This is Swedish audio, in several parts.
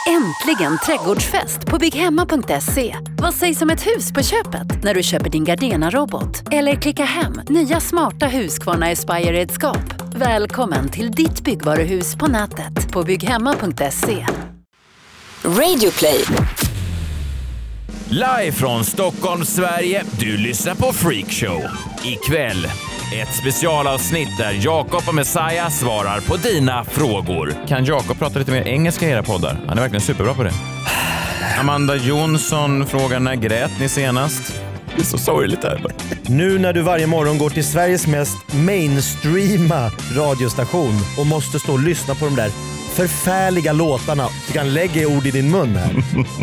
Äntligen trädgårdsfest på bygghemma.se. Vad sägs om ett hus på köpet när du köper din Gardena-robot? Eller klicka hem nya smarta Husqvarna Aspire-redskap. Välkommen till ditt byggvaruhus på nätet på bygghemma.se. Radio Play. Live från Stockholm, Sverige. Du lyssnar på Freakshow. Ikväll ett specialavsnitt där Jakob och Messiah svarar på dina frågor. Kan Jakob prata lite mer engelska i era poddar? Han är verkligen superbra på det. Amanda Jonsson frågar: när grät ni senast? Det är så sorgligt här. Nu när du varje morgon går till Sveriges mest mainstreama radiostation och måste stå och lyssna på de där förfärliga låtarna, du kan lägga ord i din mun här.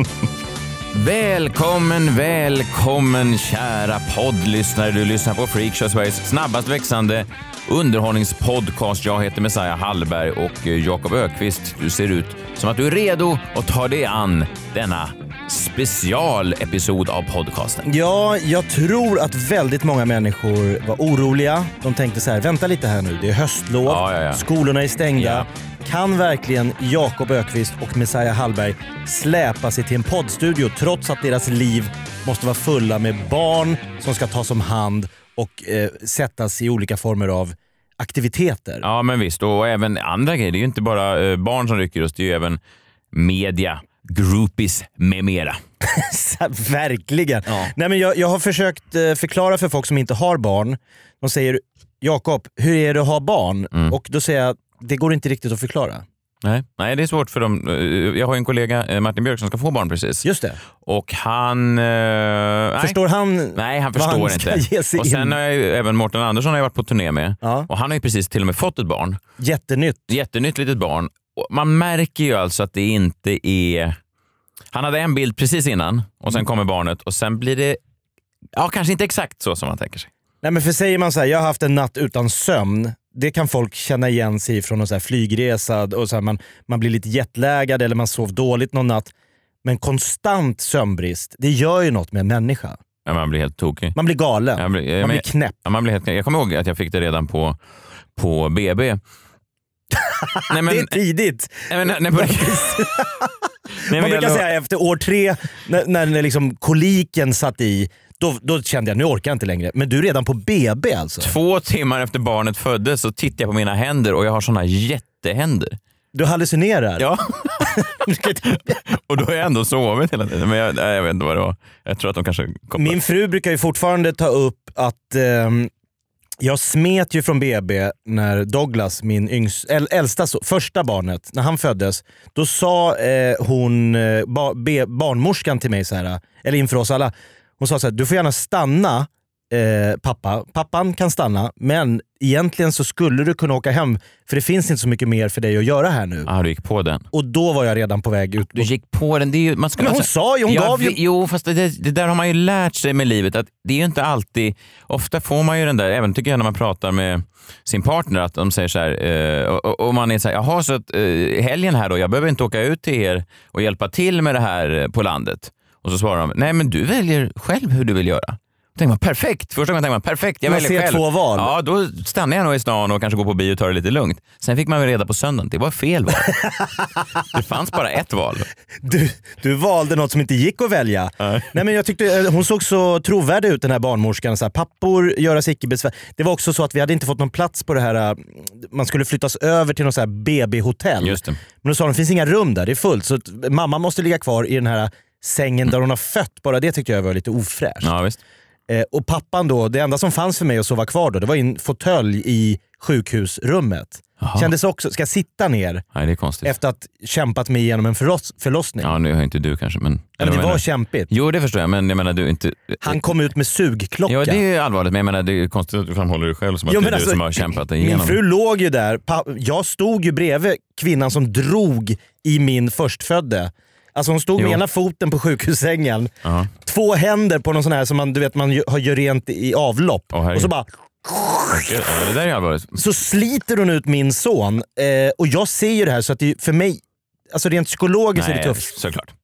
Välkommen kära poddlyssnare. Du lyssnar på Freakshow, Sveriges snabbast växande underhållningspodcast. Jag heter Messiah Hallberg och Jakob Ökvist. Du ser ut som att du är redo att ta dig an denna specialepisod av podcasten. Ja, jag tror att väldigt många människor var oroliga. De tänkte så här: vänta lite här nu, det är höstlov, Ja. Skolorna är stängda. Ja. Kan verkligen Jakob Ökvist och Messiah Hallberg släpa sig till en poddstudio trots att deras liv måste vara fulla med barn som ska tas om hand och sättas i olika former av aktiviteter? Ja, men visst. Och även andra grejer. Det är ju inte bara barn som rycker oss. Det är ju även media, groupies med mera. Verkligen. Ja. Nej, men jag har försökt förklara för folk som inte har barn. De säger: Jakob, hur är det att ha barn? Och då säger jag: det går inte riktigt att förklara. Nej, det är svårt för dem. Jag har en kollega, Martin Björk, som ska få barn precis. Just det. Och han... förstår han? Nej, han förstår inte. Och sen har jag även Mårten Andersson har jag varit på turné med. Ja. Och han har ju precis till och med fått ett barn. Jättenytt litet barn. Och man märker ju alltså att det inte är... Han hade en bild precis innan och sen kommer barnet och sen blir det... Ja, kanske inte exakt så som man tänker sig. Nej, men för säger man så här: jag har haft en natt utan sömn. Det kan folk känna igen sig från en så här flygresa och så här, man blir lite jetlaggad eller man sov dåligt någon natt. Men konstant sömnbrist, det gör ju något med en människa. Ja, man blir helt tokig. Man blir galen. Man blir knäpp. Ja, man blir helt knäpp. Jag kommer ihåg att jag fick det redan på BB. Nej, men, det är tidigt. Nej, man brukar säga efter år 3 när liksom koliken satt i, då kände jag: nu orkar jag inte längre. Men du är redan på BB alltså. 2 timmar efter barnet föddes så tittar jag på mina händer och jag har såna jättehänder. Du hallucinerar? Ja. Och då har jag ändå sovit hela tiden. Men jag vet inte vad det var. Jag tror att de kanske... Min fru brukar ju fortfarande ta upp att... jag smet ju från BB när Douglas, min äldsta första barnet, när han föddes. Då sa barnmorskan till mig så här, eller inför oss alla. Hon sa så här: du får gärna stanna, pappan kan stanna, men egentligen så skulle du kunna åka hem, för det finns inte så mycket mer för dig att göra här nu. Ja, du gick på den. Och då var jag redan på väg ut. Du gick på den. Det är ju, man ska, men hon sa ju, hon gav ju... Jo, fast det där har man ju lärt sig med livet, att det är ju inte alltid... Ofta får man ju den där, även tycker jag när man pratar med sin partner, att de säger så här, och man är så här: jaha, så att helgen här då, jag behöver inte åka ut till er och hjälpa till med det här på landet. Och så svarar de: nej, men du väljer själv hur du vill göra. Tänker man perfekt. Första gången tänker man perfekt, jag väljer själv. 2 val. Ja, då stannar jag nog i stan och kanske går på bio och tar det lite lugnt. Sen fick man väl reda på söndagen, det var fel val. Det fanns bara ett val. Du valde något som inte gick att välja. Nej, men jag tyckte hon såg så trovärdig ut, den här barnmorskan. Så här, pappor göra sig icke besvär. Det var också så att vi hade inte fått någon plats på det här. Man skulle flyttas över till något så här BB-hotell. Just det. Men då sa de: det finns inga rum där, det är fullt. Så mamma måste ligga kvar i den här sängen där hon har fött. Bara det tyckte jag var lite ofräscht. Ja, visst. Och pappan då, det enda som fanns för mig att sova kvar då, det var en fåtölj i sjukhusrummet. Aha. Kändes också, ska jag sitta ner? Nej, det är konstigt. Efter att kämpat mig igenom en förlossning. Ja, nu har inte du kanske, men... Men det var kämpigt. Jo, det förstår jag, men jag menar du inte... Han kom ut med sugklocka. Ja, det är allvarligt, men jag menar det är konstigt att du framhåller dig själv som att det är du som har kämpat dig igenom. Min fru låg ju där, jag stod ju bredvid kvinnan som drog i min förstfödde. Alltså hon stod med ena foten på sjukhussängen, 2 händer på någon sån här som man gör rent i avlopp, och så bara... Det där är allvarligt. Så sliter hon ut min son, och jag ser ju det här, så att det, för mig, alltså rent psykologiskt är det tufft. Såklart.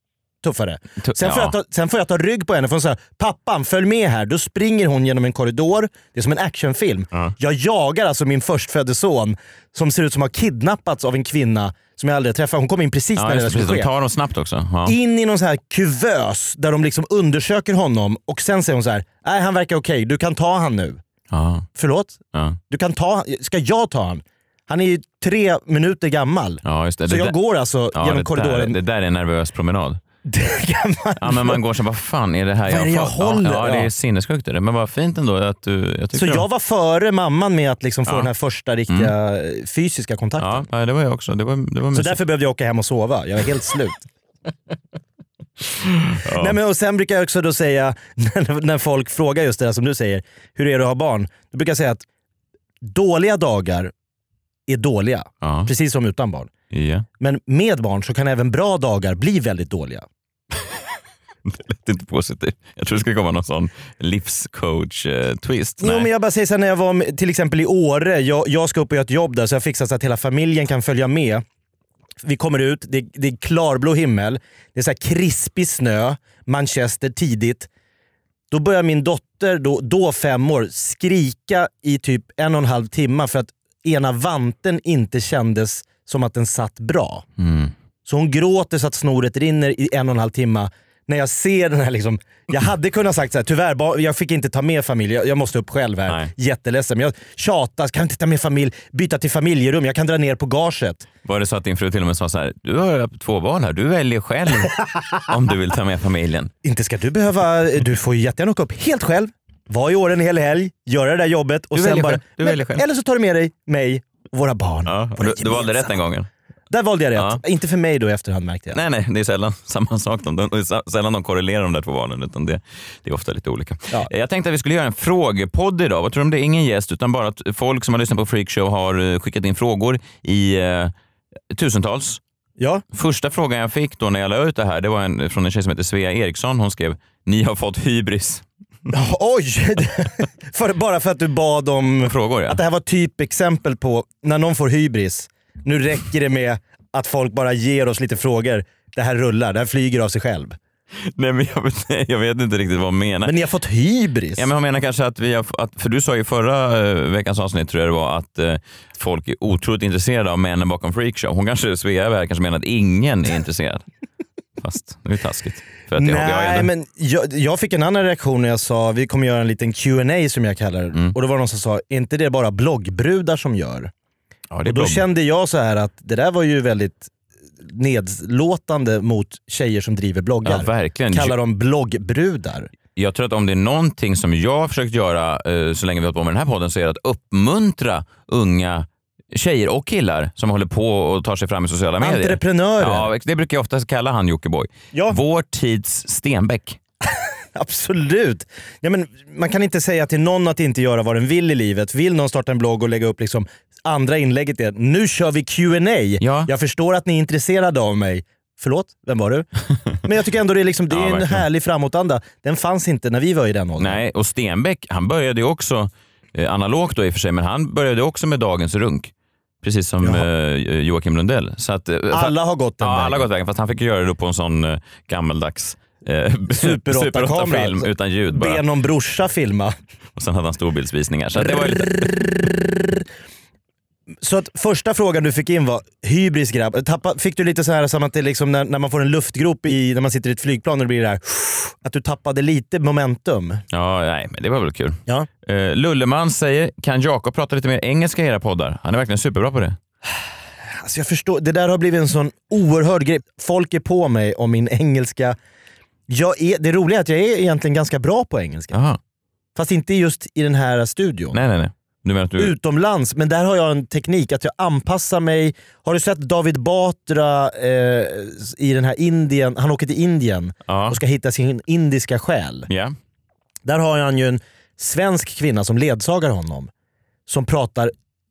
tuffare. Sen får jag ta rygg på henne för hon säger pappan följ med här. Då springer hon genom en korridor. Det är som en actionfilm. Jag jagar alltså min förstfödde son som ser ut som har kidnappats av en kvinna som jag aldrig träffat. Hon kom in precis när det skulle ske. De tar dem snabbt också. Ja. In i någon så här kuvös där de liksom undersöker honom och sen säger hon så här: nej han verkar okej, du kan ta han nu. Förlåt? Du kan ta, ska jag ta han? Han är ju 3 minuter gammal. Ja, just det. Så jag går alltså genom korridoren. Det där är en nervös promenad. Men man går så, vad fan är det här jag håller? Ja, det är sinnessjukt. Men vad fint ändå att du... Så jag var före mamman med att liksom få den här första riktiga fysiska kontakten. Ja, det var jag också. Det var så därför behövde jag åka hem och sova. Jag var helt slut. Nej, men och sen brukar jag också då säga, när folk frågar just det där som du säger, hur är det att ha barn? Då brukar jag säga att dåliga dagar är dåliga. Precis som utan barn. Yeah. Men med barn så kan även bra dagar bli väldigt dåliga. Det lät inte positivt. Jag tror det ska komma någon sån livscoach-twist. Jo, men jag bara säger så här, när jag var till exempel i Åre, jag ska upp och göra ett jobb där så jag fixar så att hela familjen kan följa med. Vi kommer ut, det är klarblå himmel, det är så här krispig snö, Manchester tidigt. Då börjar min dotter, då 5 år, skrika i typ 1,5 timmar för att ena vanten inte kändes som att den satt bra. Så hon gråter så att snoret rinner i 1,5 timmar. När jag ser den här liksom, jag hade kunnat sagt så här, tyvärr, jag fick inte ta med familj, jag måste upp själv här. Nej. Jätteledsen, men jag tjatar, kan inte ta med familj, byta till familjerum, jag kan dra ner på gaget. Var det så att din fru till och med sa så här: du har 2 barn här, du väljer själv om du vill ta med familjen? Inte ska du behöva, du får ju jättegärna åka upp helt själv, var i år en hel helg, göra det där jobbet och sen bara, eller så tar du med dig mig och våra barn. Ja, du valde rätt den gången. Där valde jag rätt. Ja. Inte för mig då i efterhand märkte jag. Nej, det är sällan samma sak. Sällan de korrelerar de där 2 barnen, utan det är ofta lite olika. Ja. Jag tänkte att vi skulle göra en frågepodd idag. Vad tror du om det? Ingen gäst, utan bara att folk som har lyssnat på Freakshow har skickat in frågor i tusentals. Ja. Första frågan jag fick då när jag la ut det här, det var från en tjej som heter Svea Eriksson. Hon skrev: ni har fått hybris. Oj! Bara för att du bad om frågor, ja. Att det här var typ exempel på när någon får hybris. Nu räcker det med att folk bara ger oss lite frågor. Det här rullar, det här flyger av sig själv. Nej, men jag vet inte riktigt vad jag menar. Men ni har fått hybris? Ja, men jag menar kanske att för du sa ju förra veckans avsnitt, tror jag det var, att folk är otroligt intresserade av männen bakom Freakshow. Hon kanske, Svea här, kanske menar att ingen är intresserad. Fast det är taskigt. För att men jag fick en annan reaktion när jag sa vi kommer göra en liten Q&A som jag kallar det. Och då var det någon som sa, är inte det bara bloggbrudar som gör? Ja, och då kände jag så här att det där var ju väldigt nedlåtande mot tjejer som driver bloggar. Ja, verkligen. Kallar dem bloggbrudar. Jag tror att om det är någonting som jag har försökt göra så länge vi har hållit på med den här podden, så är det att uppmuntra unga tjejer och killar som håller på och tar sig fram i sociala medier. Entreprenörer. Ja, det brukar jag ofta kalla han Jockiboi. Ja. Vår tids Stenbeck. Absolut. Ja, men man kan inte säga till någon att inte göra vad den vill i livet. Vill någon starta en blogg och lägga upp liksom andra inlägget är, nu kör vi Q&A. Ja. Jag förstår att ni är intresserade av mig. Förlåt, vem var du? Men jag tycker ändå det är, liksom, det är en härlig framåtanda. Den fanns inte när vi var i den åldern. Nej, och Stenbeck, han började ju också analogt då i och för sig, men han började också med dagens runk. Precis som Joakim Lundell. Så att, alla har gått den vägen. Alla har gått vägen, fast han fick göra det då på en sån gammaldags Super 8-film utan ljud bara. Be någon brorsa filma. Och sen hade han storbildsvisningar. Så det var lite... Så att första frågan du fick in var hybris grabb. Fick du lite så här som att det liksom när man får en luftgrop när man sitter i ett flygplan och det blir det här, att du tappade lite momentum? Ja, nej, men det var väl kul. Ja. Lulleman säger, kan Jakob prata lite mer engelska i era poddar? Han är verkligen superbra på det. Alltså jag förstår, det där har blivit en sån oerhörd grej. Folk är på mig om min engelska. Det roliga är att jag är egentligen ganska bra på engelska. Aha. Fast inte just i den här studion. Nej. Du menar att du... Utomlands, men där har jag en teknik att jag anpassar mig. Har du sett David Batra i den här Indien? Han åker till Indien och ska hitta sin indiska själ. Yeah. Där har han ju en svensk kvinna som ledsagar honom. Som pratar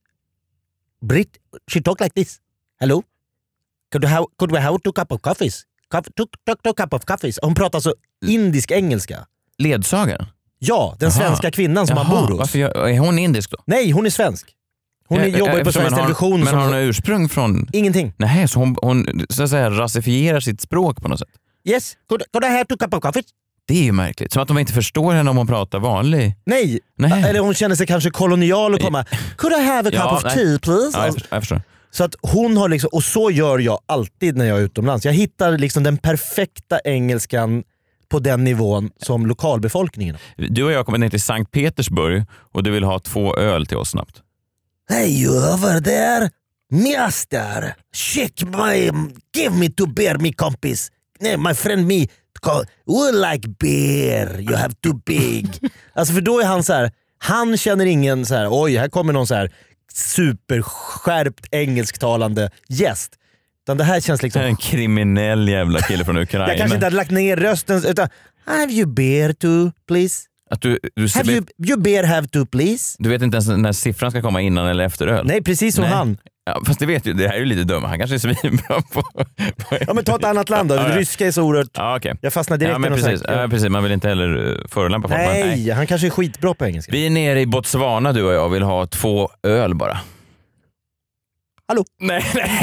she talk like this. Hello? Could we have 2 cup of coffees? 2 cup of coffees. Hon pratar alltså indisk engelska. Ledsagaren? Ja, den svenska kvinnan som han bor hos. Varför är hon indisk då? Nej, hon är svensk. Hon jobbar ju på Sveriges Television. Men har hon ursprung från... Ingenting. Nej, så hon så att säga rasifierar sitt språk på något sätt. Yes, could I have 2 cup of coffee? Det är ju märkligt. Som att de inte förstår henne om hon pratar vanlig. Nej. Eller hon känner sig kanske kolonial och komma. Could I have a cup of tea please? Ja, jag förstår. Så att hon har liksom, och så gör jag alltid när jag är utomlands. Jag hittar liksom den perfekta engelskan på den nivån som lokalbefolkningen. Du och jag kommer ner till Sankt Petersburg och du vill ha 2 öl till oss snabbt. Hey you over there, master, give me 2 beer, me kompis. Nej, my friend me, we like beer, you have too big. Alltså för då är han så här, han känner ingen så här, oj här kommer någon så här superskärpt engelsktalande gäst. Utan det här känns liksom... En kriminell jävla kille från Ukraina. Jag kanske inte hade lagt ner rösten utan, have you beer too, please? Att du have you beer have to please? Du vet inte ens när siffran ska komma innan eller efter öl. Nej, precis som han. Ja, fast det vet ju, det här är ju lite dumt. Han kanske är svinbra på... Ja, men ta ett annat land då. Ryska är så oerhört... Ja, okay. Jag fastnar direkt men precis. Precis, man vill inte heller förolämpa folk. Nej, han kanske är skitbra på engelska. Vi är nere i Botswana, du och jag, vill ha 2 öl bara. Hallå? Nej.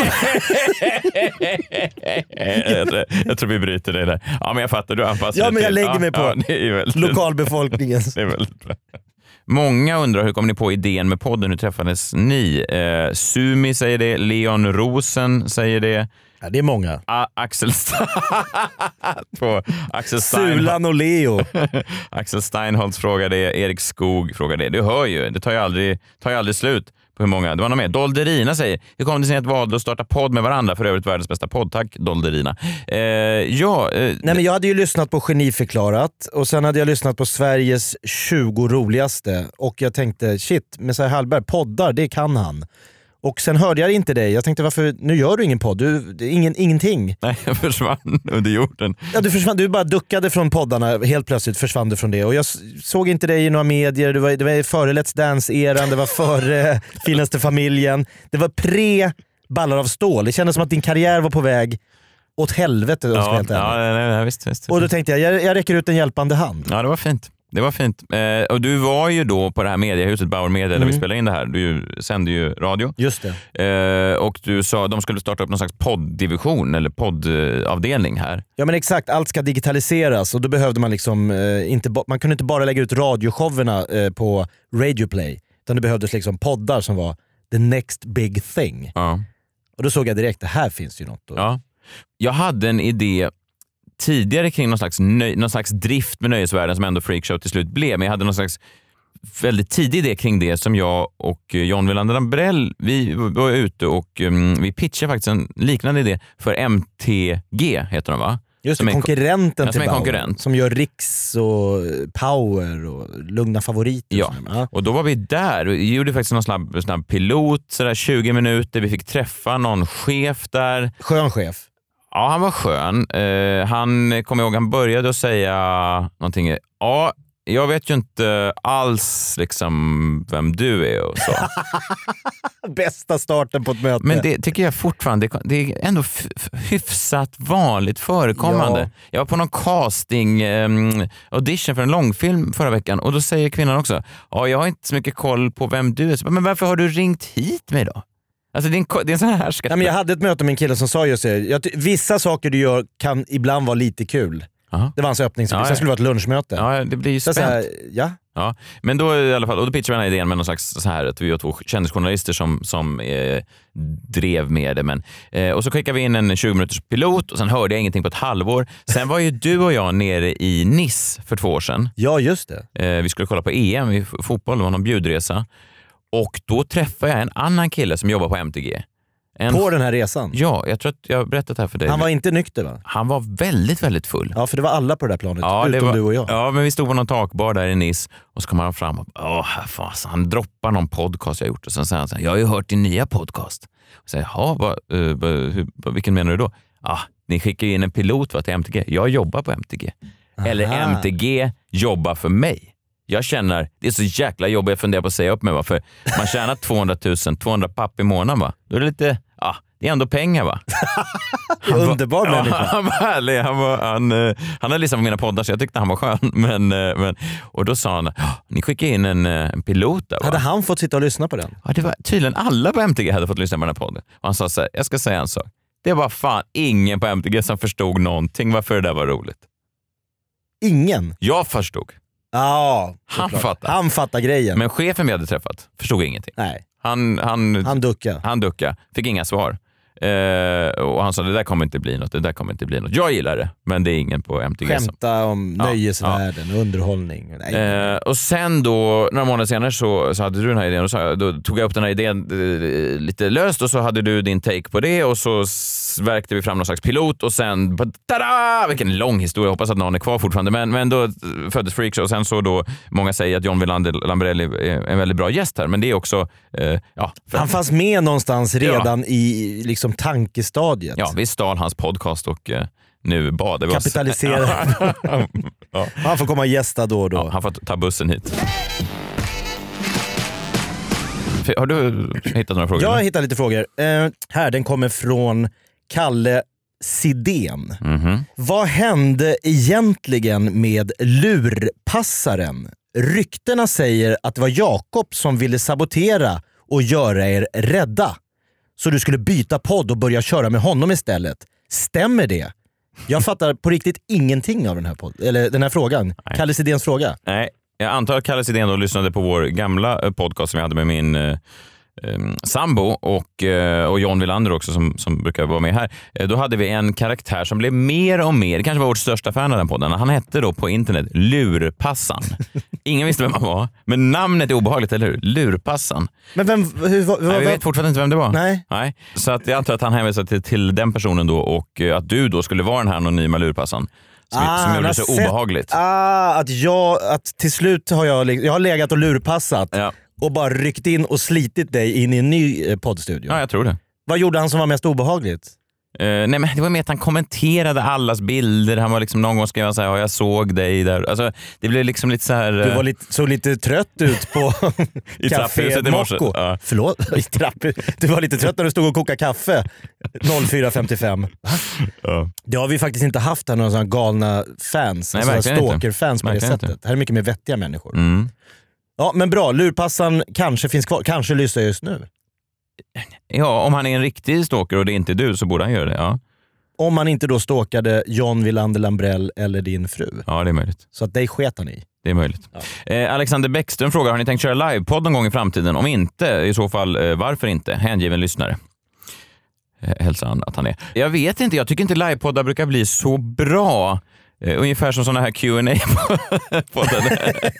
jag tror vi bryter det där. Ja, men jag fattar, du anpassar. Ja, men jag lägger mig på lokalbefolkningens. Det är väldigt bra. Många undrar, hur kom ni på idén med podden? Hur träffades ni? Sumi säger det, Leon Rosen säger det. Ja, det är många. Axel Sulan och Leo. Axel Steinholtz frågar det, Erik Skog frågar det. Du hör ju, det tar ju aldrig slut på hur många. Det var någon mer. Dolderina säger, hur kom det sig att valde att starta podd med varandra? För övrigt världens bästa podd. Tack Dolderina. Nej, men jag hade ju lyssnat på Geniförklarat och sen hade jag lyssnat på Sveriges 20 roligaste och jag tänkte, shit, Messiah Hallberg poddar, det kan han. Och sen hörde jag inte dig. Jag tänkte, varför, nu gör du ingen podd? Ingenting. Nej, jag försvann under jorden. Ja, du försvann. Du bara duckade från poddarna. Helt plötsligt försvann du från det. Och jag såg inte dig i några medier. Det var före Let's Dance-eran. Det var före Finaste familjen. Det var pre-ballar av stål. Det kändes som att din karriär var på väg åt helvete. Ja, visst. Och då tänkte jag räcker ut en hjälpande hand. Ja, det var fint. Det var fint. Och du var ju då på det här mediehuset, Bauer Media, där vi spelade in det här. Du sände ju radio. Just det. Och du sa att de skulle starta upp någon slags podddivision eller poddavdelning här. Ja, men exakt. Allt ska digitaliseras och då behövde man liksom man kunde inte bara lägga ut radioshowerna på Radioplay, utan det behövdes liksom poddar som var the next big thing. Ja. Och då såg jag direkt, det här finns ju något. Ja. Jag hade en idé tidigare kring någon slags drift med nöjesvärlden som ändå Freakshow till slut blev. Men jag hade någon slags väldigt tidig idé kring det som jag och John Wilander Lambrell, vi var ute och vi pitchade faktiskt en liknande idé för MTG, heter de va? Just det, konkurrenten till Bauer, konkurrent. Som gör Riks och Power och Lugna favoriter. Ja, och då var vi där och gjorde faktiskt någon snabb pilot, sådär 20 minuter. Vi fick träffa någon chef där. Skön chef. Ja, han var skön. Han kom ihåg, han började att säga någonting. Ja, jag vet ju inte alls liksom vem du är och så. Bästa starten på ett möte. Men det tycker jag fortfarande, det är ändå hyfsat vanligt förekommande. Ja. Jag var på någon casting audition för en långfilm förra veckan och då säger kvinnan också, ja, jag har inte så mycket koll på vem du är. Men varför har du ringt hit mig då? Alltså det är en sån här härskap. Ja, men jag hade ett möte med en kille som sa just det. Vissa saker du gör kan ibland vara lite kul. Aha. Det var hans öppningsreplik. Sen skulle det vara ett lunchmöte. Ja, det blir ju spänt. Ja, men då i alla fall, och då pitchade vi den här idén med någon slags så här att vi var 2 kändisjournalister som drev med det. Men, och så skickade vi in en 20 minuters pilot och sen hörde jag ingenting på ett halvår. Sen var ju du och jag nere i Nice för 2 år sedan. Ja, just det. Vi skulle kolla på EM i fotboll, det var någon bjudresa. Och då träffade jag en annan kille som jobbar på MTG. På den här resan? Ja, jag tror att jag har berättat här för dig. Han var inte nykter va? Han var väldigt, väldigt full. Ja, för det var alla på det där planet, utom du och jag. Ja, men vi stod på någon takbar där i Nice och så kom han fram och han droppar någon podcast jag gjort och sen säger han så här, jag har ju hört din nya podcast. Och säger, vilken menar du då? Ni skickar in en pilot till MTG. Jag jobbar på MTG. Aha. Eller MTG jobbar för mig. Jag känner, det är så jäkla jobbigt, jag funderar på att säga upp mig, för man tjänar 200 papp i månaden va. Då är det lite, det är ändå pengar va. Underbar människa. Han var härlig, han hade liksom mina poddar så jag tyckte han var skön. Men, och då sa han, ni skickar in en pilot där va? Hade han fått sitta och lyssna på den? Ja, det var tydligen alla på MTG hade fått lyssna på den här podden. Och han sa så här, jag ska säga en sak. Det var fan ingen på MTG som förstod någonting varför det där var roligt. Ingen? Jag förstod. Ja, Han fattar grejen. Men chefen vi hade träffat förstod ingenting. Nej. Han duckade. Fick inga svar. Och han sa det där kommer inte bli något. Jag gillar det, men det är ingen på MTG. Skämta om nöjesvärlden och underhållning. Och sen då, några månader senare så hade du den här idén och då tog jag upp den här idén lite löst och så hade du din take på det och så verkte vi fram någon slags pilot och sen tada! Vilken lång historia, jag hoppas att någon är kvar fortfarande, men då föddes Freakshow och sen så då, många säger att John Wilander Lambrell är en väldigt bra gäst här, men det är också han fanns med någonstans redan i liksom tankestadiet. Ja, vi stal hans podcast och nu badar vi oss. Kapitalisera. Ja. Han får komma och gästa då och då. Ja, han får ta bussen hit. Har du hittat några frågor? Jag har hittat lite frågor. Här, den kommer från Kalle Sidén. Vad hände egentligen med lurpassaren? Ryktena säger att det var Jakob som ville sabotera och göra er rädda. Så du skulle byta podd och börja köra med honom istället. Stämmer det? Jag fattar på riktigt ingenting av den här frågan. Nej. Kalle Sidéns fråga. Nej, jag antar att Kalle Sidén då lyssnade på vår gamla podcast som jag hade med min sambo och John Wilander också som brukar vara med här. Då hade vi en karaktär som blev mer och mer, det kanske var vårt största fan av den podden. Han hette då på internet Lurpassan. Ingen visste vem han var, men namnet är obehagligt, eller hur? Lurpassan. Men vi vet fortfarande inte vem det var. Nej. Så att jag antar att han hänvisade till den personen då och att du då skulle vara den här anonyma lurpassan. Som gjorde det så obehagligt. Att till slut har jag har legat och lurpassat. Ja. Och bara ryckt in och slitit dig in i en ny poddstudio. Ja, jag tror det. Vad gjorde han som var mest obehagligt? Nej, men det var med att han kommenterade allas bilder. Han var liksom någon gång skrev han så här, jag såg dig där. Alltså, det blev liksom lite så här. Du såg lite trött ut på i trapphuset i morse. Ja. Förlåt? I du var lite trött när du stod och kokade kaffe 04.55. Ja. Det har vi faktiskt inte haft här, några sådana galna fans. Nej, alltså stalker-fans på det sättet. Inte. Här är mycket mer vettiga människor. Ja, men bra. Lurpassan kanske finns kvar. Kanske lyssnar just nu. Ja, om han är en riktig stalker och det är inte du så borde han göra det, ja. Om man inte då stalkade John Wilander Lambrell eller din fru. Ja, det är möjligt. Så att dig sket han i. Det är möjligt. Ja. Alexander Bäckström frågar, har ni tänkt köra livepodd någon gång i framtiden? Om inte, i så fall varför inte? Hängiven lyssnare. Hälsar han att han är. Jag vet inte, jag tycker inte livepoddar brukar bli så bra. Ungefär som sådana här Q&A på den.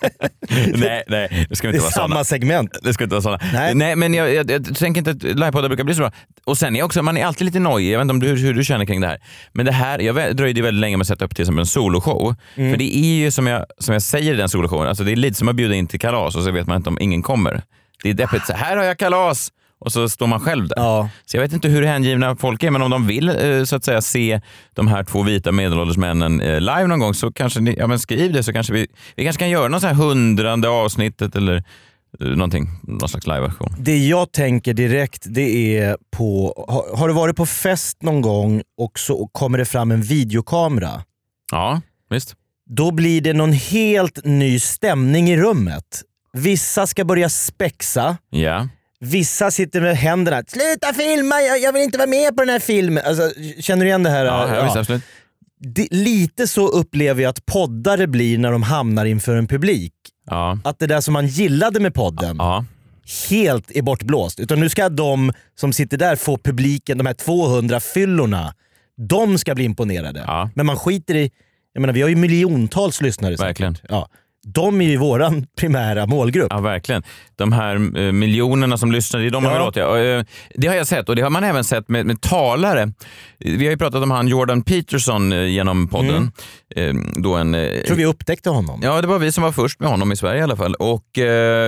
Nej, det ska inte vara sådana. Samma segment. Det ska inte vara sådana. Nej, men jag tänker inte att livepoddar brukar bli så bra. Och sen är också, man är alltid lite nojig. Jag vet inte hur du känner kring det här. Men det här, jag dröjde väldigt länge med att sätta upp till som en soloshow. För det är ju som jag säger i den soloshowen, alltså det är lite som att bjuda in till kalas och så vet man inte om ingen kommer. Det är deppigt, så här har jag kalas. Och så står man själv där. Ja. Så jag vet inte hur hängivna folk är, men om de vill så att säga se de här två vita medelålders männen live någon gång så kanske ni, skriv det så kanske vi kanske kan göra någon så här 100:e avsnittet eller någonting, någon slags live-version. Det jag tänker direkt, det är på, har du varit på fest någon gång och så kommer det fram en videokamera? Ja, visst. Då blir det någon helt ny stämning i rummet. Vissa ska börja spexa. Ja. Vissa sitter med händerna. Sluta filma, jag vill inte vara med på den här filmen. Alltså, känner du igen det här? Ja, visst, absolut. Lite så upplever jag att poddare blir när de hamnar inför en publik. Ja. Att det där som man gillade med podden helt är bortblåst. Utan nu ska de som sitter där få publiken, de här 200 fyllorna, de ska bli imponerade. Ja. Men man skiter i, jag menar, vi har ju miljontals lyssnare. Verkligen. Ja. De är ju våran primära målgrupp. Ja, verkligen. De här miljonerna som lyssnar, det är de man vill åt. Det har jag sett och det har man även sett med talare. Vi har ju pratat om han Jordan Peterson genom podden. Då jag tror vi upptäckte honom. Ja, det var vi som var först med honom i Sverige i alla fall. Och det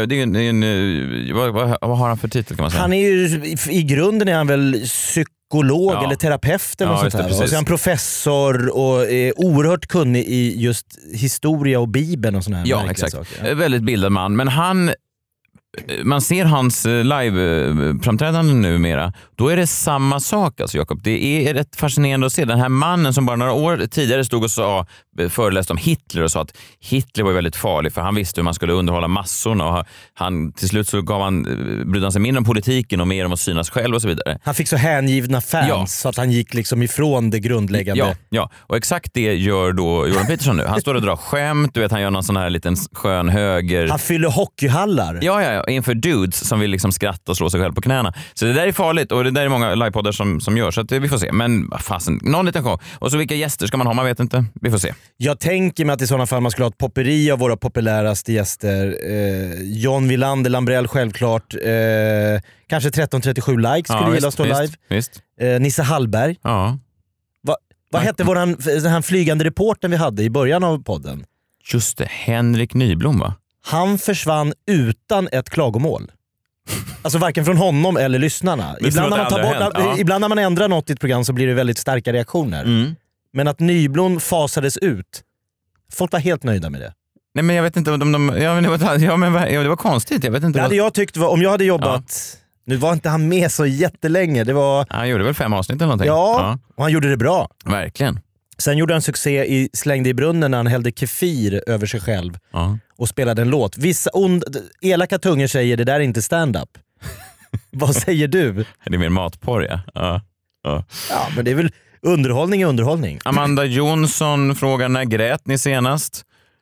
är vad har han för titel kan man säga? Han är ju, i grunden är han väl psykolog eller terapeut eller sånt här. Och så är han professor och är oerhört kunnig i just historia och Bibeln och såna här exakt. Saker. Väldigt bildad man, men han man ser hans live-framträdande numera, då är det samma sak alltså, Jakob. Det är rätt fascinerande att se. Den här mannen som bara några år tidigare stod och föreläste om Hitler och sa att Hitler var väldigt farlig för han visste hur man skulle underhålla massorna och han, till slut så brydde han sig mindre om politiken och mer om att synas själv och så vidare. Han fick så hängivna fans så att han gick liksom ifrån det grundläggande. Ja, och exakt det gör då Jordan Peterson nu. Han står och drar skämt, du vet, han gör någon sån här liten skön höger. Han fyller hockeyhallar. Ja, inför dudes som vill liksom skratta och slå sig själv på knäna. Så det där är farligt och det där är många livepoddar som gör, så att vi får se. Men fasen, någon liten show. Och så vilka gäster ska man ha, man vet inte. Vi får se. Jag tänker mig att i sådana fall man skulle ha ett popperi av våra populäraste gäster. John Wilander, Lambrell självklart. Kanske 1337 likes skulle gilla att stå live. Visst. Nisse Hallberg. Ja. Vad hette han flygande reportern vi hade i början av podden? Just det, Henrik Nyblom, va? Han försvann utan ett klagomål. Alltså varken från honom eller lyssnarna. Ibland när man ändrar något i ett program så blir det väldigt starka reaktioner. Men att Nyblom fasades ut, folk var helt nöjda med det. Nej, men jag vet inte om det var konstigt. Jag vet inte. Det hade jag tyckt, om jag hade jobbat... Nu var inte han med så jättelänge. Han gjorde väl 5 avsnitt eller någonting. Ja, och han gjorde det bra. Verkligen. Sen gjorde han succé i Slängde i brunnen när han hällde kefir över sig själv och spelade en låt. Vissa elaka tungor säger det där är inte stand-up. Vad säger du? Det är mer matporr, ja. Ja, men det är väl underhållning är underhållning. Amanda Jonsson frågar, när grät ni senast?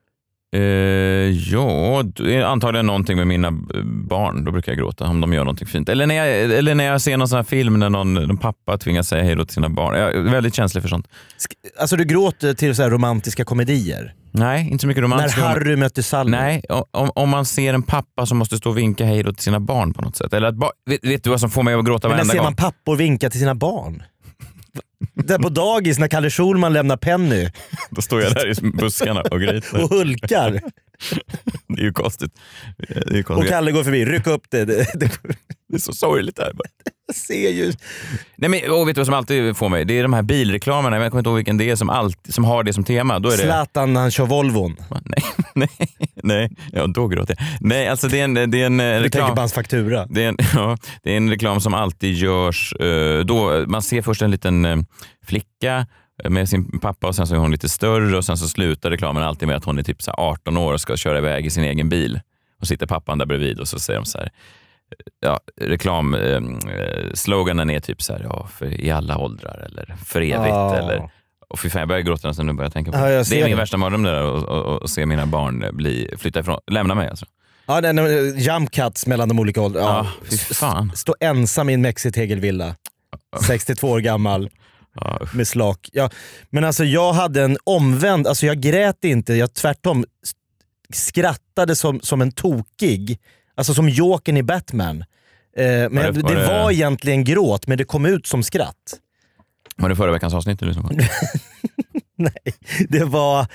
Antagligen någonting med mina barn. Då brukar jag gråta om de gör någonting fint. Eller när jag ser någon sån här film när någon pappa tvingas säga hej då till sina barn. Jag är väldigt känslig för sånt. Alltså du gråter till så här romantiska komedier? Nej, inte så mycket romantiska. När Harry mötte Sally? Nej, om man ser en pappa som måste stå och vinka hej då till sina barn på något sätt. Eller vet du vad som får mig att gråta varenda gång? Men när ser man pappor vinka till sina barn? Där på dagis när Kalle Schulman lämnar Penny. Då står jag där i buskarna och gryter. Och hulkar. Det är ju konstigt. Och Kalle går förbi, ryck upp det. Det är så sorgligt här. Jag ser ju. Nej, men vet du vad som alltid får mig? Det är de här bilreklamerna. Jag kommer inte ihåg vilken det är som har det som tema. Då är det... Zlatan när han kör Volvon. Nej. Ja, då gråter jag. Nej, alltså det är en reklam. Du tänker på hans faktura. Det är en reklam som alltid görs. Då man ser först en liten flicka med sin pappa och sen så är hon lite större och sen så slutar reklamen alltid med att hon är typ så 18 år och ska köra iväg i sin egen bil. Och sitter pappan där bredvid och så säger de så här. Ja, sloganen är typ så här, för i alla åldrar eller för evigt eller, och fy fan, jag börjar gråta nästan nu, börjar jag tänka på det. Det är min värsta mardröm där att se mina barn flytta ifrån, lämna mig alltså. Ja, det är jump cuts mellan de olika åldrarna. Ja, fy fan. Stå ensam i en mexitegelvilla. 62 år gammal. Med slak. Ja, men alltså jag hade en omvänd, alltså jag grät inte, jag tvärtom skrattade som en tokig. Alltså som Jokern i Batman. Men det var egentligen gråt, men det kom ut som skratt. Var det förra veckans avsnitt? Eller så? Nej, det var...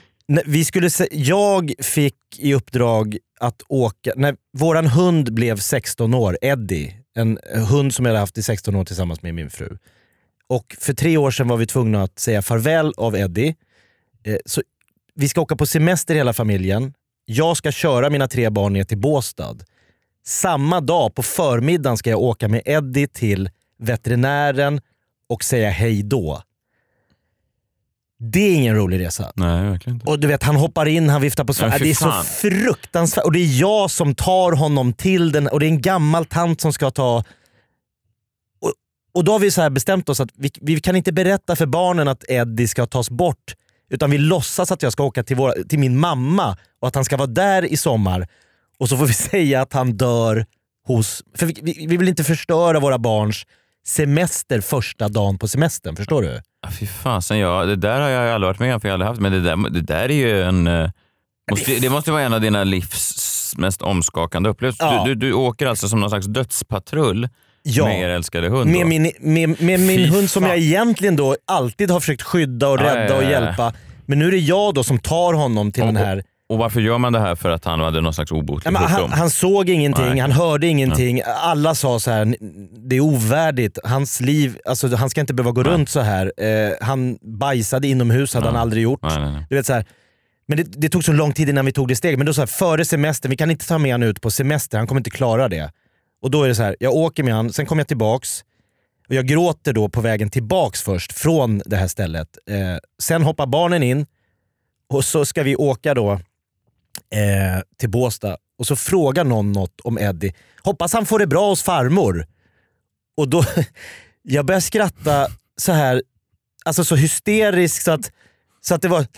Jag fick i uppdrag att åka... När våran hund blev 16 år, Eddie. En hund som jag hade haft i 16 år tillsammans med min fru. Och för 3 år sedan var vi tvungna att säga farväl av Eddie. Så vi ska åka på semester hela familjen. Jag ska köra mina 3 barn ner till Båstad. Samma dag på förmiddagen ska jag åka med Eddie till veterinären och säga hej då. Det är ingen rolig resa. Nej, verkligen inte. Och du vet, han hoppar in, han viftar på det är så fruktansvärt. Och det är jag som tar honom till den. Och det är en gammal tant som ska ta... Och då har vi så här bestämt oss att vi kan inte berätta för barnen att Eddie ska tas bort. Utan vi låtsas att jag ska åka till min mamma och att han ska vara där i sommar. Och så får vi säga att han dör hos... För vi vill inte förstöra våra barns semester första dagen på semestern, förstår du? Fy fasen, det där har jag aldrig varit med om, för jag har aldrig haft. Men det där är ju en... Det måste vara en av dina livs mest omskakande upplevelser. Ja. Du åker alltså som någon slags dödspatrull med er älskade hund. Med min hund som jag egentligen då alltid har försökt skydda och rädda och hjälpa. Men nu är det jag då som tar honom till den här... Och varför gör man det här? För att han hade någon slags obotlig sjukdom? Han såg ingenting, han hörde ingenting. Alla sa så här: det är ovärdigt. Hans liv, alltså han ska inte behöva gå runt så här. Han bajsade inomhus, hade han aldrig gjort. Nej. Du vet så här. Men det tog så lång tid innan vi tog det steg. Men då så här, före semestern, vi kan inte ta med han ut på semester, han kommer inte klara det. Och då är det så här, jag åker med han, sen kommer jag tillbaks. Och jag gråter då på vägen tillbaks först från det här stället. Sen hoppar barnen in. Och så ska vi åka då till Båstad. Och så frågar någon något om Eddie. Hoppas han får det bra hos farmor. Och då, jag började skratta så här, alltså så hysteriskt så att det var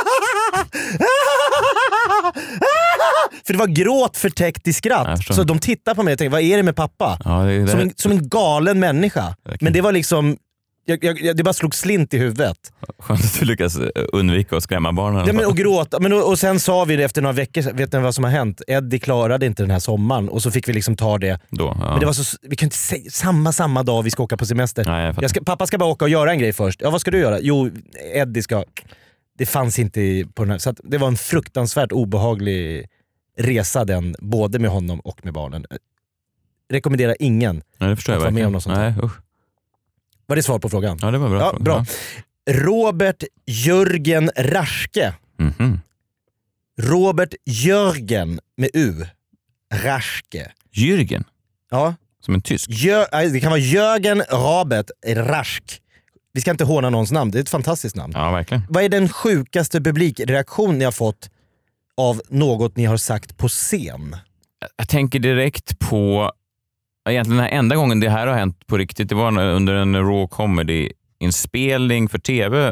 för det var gråt förtäckt i skratt. Så de tittar på mig och tänker, vad är det med pappa? Ja, som en galen människa. Men det var liksom det bara slog slint i huvudet. Skönt att du lyckas undvika att skrämma barnen. Ja, men, och gråta. Och sen sa vi det efter några veckor, vet ni vad som har hänt? Eddie klarade inte den här sommaren och så fick vi liksom ta det. Då, ja. Men det var så, vi kan inte säga samma dag vi ska åka på semester. Nej, Pappa ska bara åka och göra en grej först. Ja, vad ska du göra? Jo, Eddie ska... Det fanns inte på den här. Så att det var en fruktansvärt obehaglig resa den, både med honom och med barnen. Rekommenderar ingen att vara med om något sånt. Nej, usch. Var det svar på frågan? Ja, det var bra. Ja, bra. Robert Jörgen Raschke. Mm-hmm. Robert Jörgen med U. Raschke. Jürgen? Ja. Som en tysk? Det kan vara Jörgen Robert Raschk. Vi ska inte håna någons namn, det är ett fantastiskt namn. Ja, verkligen. Vad är den sjukaste publikreaktion ni har fått av något ni har sagt på scen? Jag tänker direkt på... Egentligen den enda gången det här har hänt på riktigt, det var under en Raw Comedy-inspelning för tv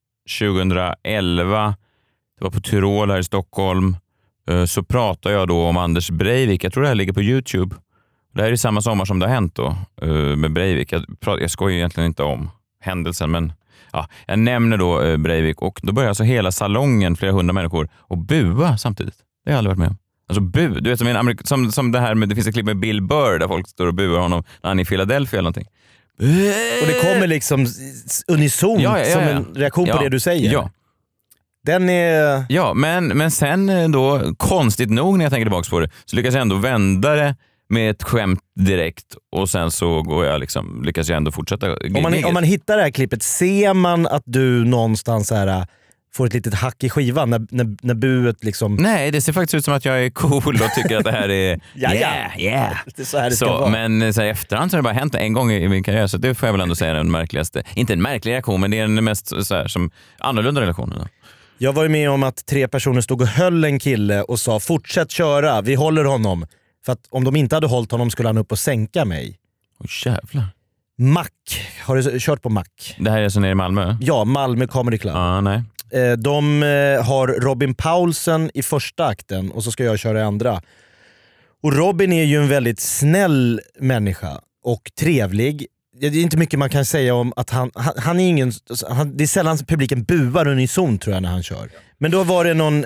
2011. Det var på Tyrol här i Stockholm. Så pratade jag då om Anders Breivik. Jag tror det här ligger på YouTube. Det här är samma sommar som det har hänt då med Breivik. Jag skojar egentligen inte om händelsen, men ja, jag nämner då Breivik och då börjar alltså hela salongen, flera hundra människor, och bua samtidigt. Det har jag aldrig varit med om. Alltså du vet som det här med, det finns ett klipp med Bill Burr där folk står och buar honom när han är i Philadelphia eller någonting. Och det kommer liksom unison som en reaktion på det du säger. Ja. Den är... Ja, men sen då, konstigt nog när jag tänker tillbaka på det, så lyckas jag ändå vända det med ett skämt direkt och sen så går jag liksom, lyckas jag ändå fortsätta. Om man hittar det här klippet, ser man att du någonstans här får ett litet hack i skivan när buet liksom... Nej, det ser faktiskt ut som att jag är cool och tycker att det här är yeah. Det är så här det ska vara. Men så här, efterhand så har det bara hänt en gång i min karriär, så det får jag väl ändå säga är den märkligaste. Inte en märklig reaktion, men det är den mest så här, som annorlunda relationen. Jag var ju med om att 3 personer stod och höll en kille och sa fortsätt köra, vi håller honom. För att om de inte hade hållit honom skulle han upp och sänka mig. Jävlar. Mac, har du kört på Mac? Det här är så nere i Malmö? Ja, Malmö Comedy Club. Nej. De har Robin Paulsen i första akten och så ska jag köra i andra. Och Robin är ju en väldigt snäll människa och trevlig. Det är inte mycket man kan säga om att han är ingen... det är sällan publiken buar unison tror jag när han kör. Men då var det någon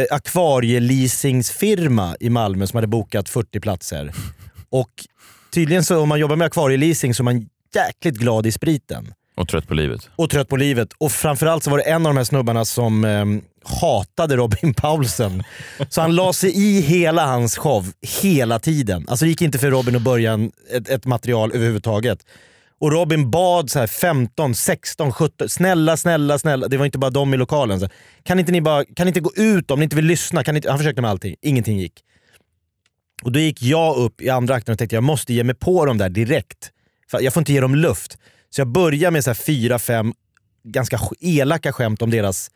akvarieleasingsfirma i Malmö som hade bokat 40 platser. Och tydligen så om man jobbar med akvarieleasing så är man jäkligt glad i spriten. Och trött på livet. Och framförallt så var det en av de här snubbarna som hatade Robin Paulsen. Så han la sig i hela hans show hela tiden. Alltså det gick inte för Robin att börja ett material överhuvudtaget. Och Robin bad så här 15, 16, 17, snälla. Det var inte bara de i lokalen. Så, kan inte gå ut om ni inte vill lyssna? Han försökte med allting. Ingenting gick. Och då gick jag upp i andra akten och tänkte jag måste ge mig på dem där direkt. För jag får inte ge dem luft. Så jag börjar med så här 4-5 ganska elaka skämt om deras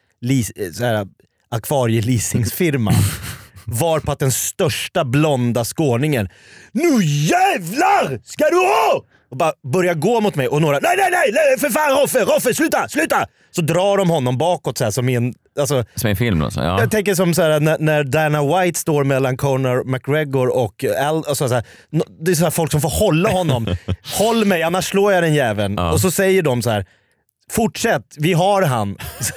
akvarieleasingsfirma. Var på att den största blonda skåningen nu jävlar ska du ha! Och bara börjar gå mot mig och några nej för fan Roffe sluta! Så drar de honom bakåt så här som i en alltså, som i en film alltså, ja. Jag tänker som så här, när Dana White står mellan Conor McGregor och Al, alltså, så här, det är så här folk som får hålla honom. Håll mig annars slår jag den jäveln. Ja. Och så säger de så här fortsätt, vi har han.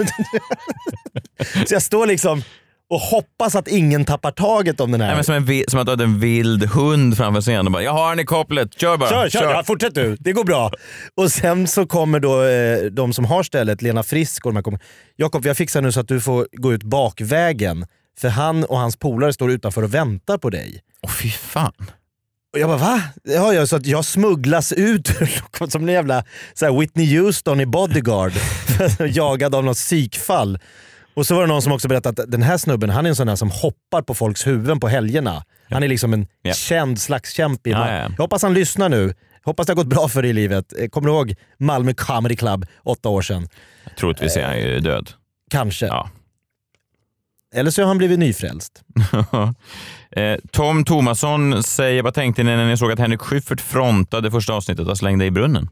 Så jag står liksom och hoppas att ingen tappar taget om den här. Nej, men som att du hade en vild hund framför scenen och bara, jag har han i kopplet, kör bara. Kör. Ja, fortsätt du, det går bra. Och sen så kommer då de som har stället, Lena Frisk och de här kommer. Jakob, jag fixar nu så att du får gå ut bakvägen. För han och hans polare står utanför och väntar på dig. Fy fan. Och jag bara, va? Ja, så att jag smugglas ut som en jävla så här Whitney Houston i Bodyguard. Jagad av något psykfall. Och så var det någon som också berättade att den här snubben, han är en sån där som hoppar på folks huvuden på helgerna. Han är liksom en känd slagskämpe. Jag hoppas han lyssnar nu. Hoppas det har gått bra för dig i livet. Kommer du ihåg Malmö Comedy Club 8 år sedan? Troligtvis är han ju död. Kanske. Ja. Eller så har han blivit nyfrälst. Tom Thomasson säger, vad tänkte ni när ni såg att Henrik Schyffert frontade första avsnittet och slängde i brunnen?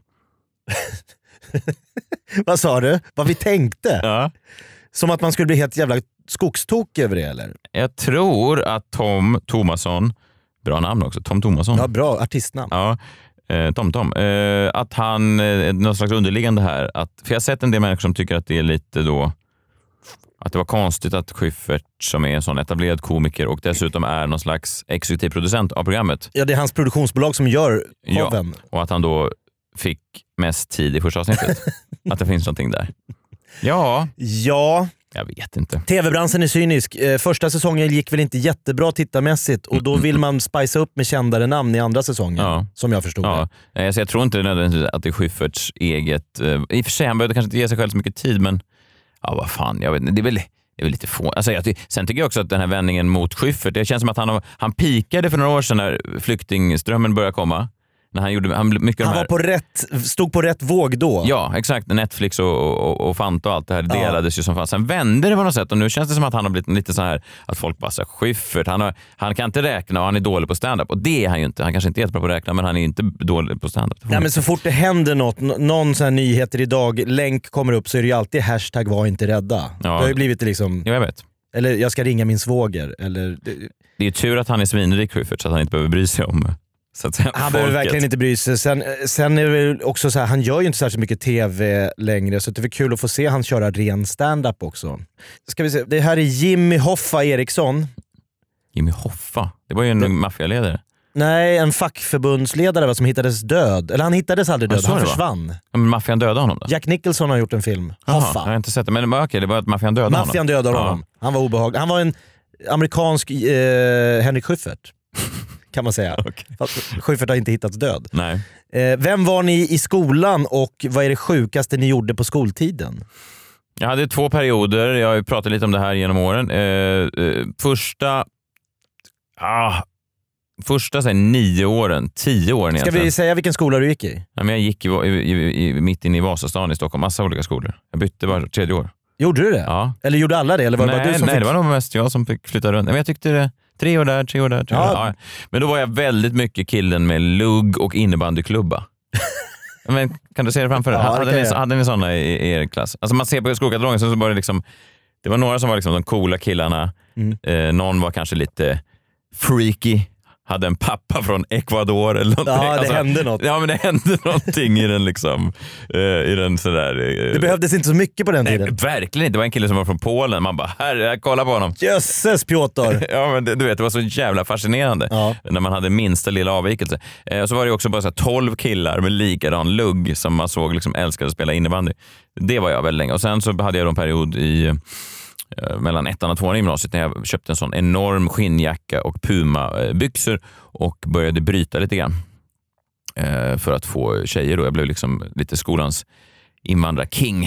Vad sa du? Vad vi tänkte? Ja. Som att man skulle bli helt jävla skogstok över det, eller? Jag tror att Tom Thomasson, bra namn också, Tom Thomasson. Ja, bra artistnamn. Ja, Tom. Att han, någon slags underliggande här, för jag har sett en del människor som tycker att det är lite då, att det var konstigt att Schyffert, som är en sån etablerad komiker och dessutom är någon slags exekutiv producent av programmet. Ja, det är hans produktionsbolag som gör showen. Ja, och att han då fick mest tid i första avsnittet. Att det finns någonting där. Ja. Jag vet inte. TV-branschen är cynisk. Första säsongen gick väl inte jättebra tittarmässigt och då vill man spicea upp med kändare namn i andra säsongen, som jag förstod det. Jag tror inte nödvändigtvis att det är Schyfferts eget... I och för sig, han behövde kanske inte ge sig själv så mycket tid, men vad fan, jag vet inte. Det är väl lite få. Alltså, sen tycker jag också att den här vändningen mot Schyffert, det känns som att han pikade för några år sedan när flyktingströmmen började komma. När stod på rätt våg då. Ja, exakt. Netflix och Fanta och allt det här delades ju som fan. Sen vände det på något sätt och nu känns det som att han har blivit lite så här att folk bara säger Schyffert. Han kan inte räkna och han är dålig på stand-up. Och det är han ju inte. Han kanske inte är jättebra på att räkna, men han är inte dålig på stand-up. Nej, men så fort det händer någon sån här nyheter idag, länk kommer upp, så är det ju alltid hashtag var inte rädda. Ja. Det har ju blivit liksom... Jag vet. Eller jag ska ringa min svåger. Eller... Det är tur att han är svinrik, Schyffert, så att han inte behöver bry sig om... Han behöver verkligen inte bry sig. Sen är det också så här, han gör ju inte särskilt mycket tv längre, så det är kul att få se han köra ren stand-up också. Ska vi se, det här är Jimmy Hoffa Eriksson. Jimmy Hoffa? Det var ju en maffialedare. Nej, en fackförbundsledare som hittades död. Eller han hittades aldrig död, han försvann. Men maffian dödade honom då? Jack Nicholson har gjort en film. Hoffa. Jag har inte sett det, men okej, det var att maffian dödade honom. Maffian dödade honom. Han var obehaglig. Han var en amerikansk Henrik Schyffert. Kan man säga. Okay. Schyffert har inte hittats död. Nej. Vem var ni i skolan och vad är det sjukaste ni gjorde på skoltiden? Jag hade 2 perioder. Jag har ju pratat lite om det här genom åren. Första 9 åren, 10 åren egentligen. Ska vi säga vilken skola du gick i? Ja, men jag gick mitt inne i Vasastan i Stockholm. Massa olika skolor. Jag bytte var 3:e år. Gjorde du det? Ja. Eller gjorde alla det? Eller var det bara du som nej, det var nog mest jag som fick flytta runt. Men jag tyckte det... 3 år där, 3 år där. Ja. Men då var jag väldigt mycket killen med lugg och innebandyklubba. Men kan du se det framför dig? Hade ni sådana i er klass? Alltså man ser på skolkatalogen så var det liksom... Det var några som var liksom de coola killarna. Någon var kanske lite freaky. Hade en pappa från Ecuador eller någonting. Ja, det hände något. Ja, men det hände någonting i den liksom... I den sådär... Det behövdes inte så mycket på den tiden. Nej, verkligen inte. Det var en kille som var från Polen. Man bara, herre, kolla på honom. Jösses, Piotr! Ja, men du vet, det var så jävla fascinerande. Ja. När man hade minsta lilla avvikelse. Så var det också bara så här 12 killar med likadan lugg som man såg liksom älskade att spela innebandy. Det var jag väldigt länge. Och sen så hade jag en period i... mellan 1:an och 2:an i gymnasiet när jag köpte en sån enorm skinnjacka och Puma-byxor och började bryta lite grann för att få tjejer då. Jag blev liksom lite skolans invandrarking.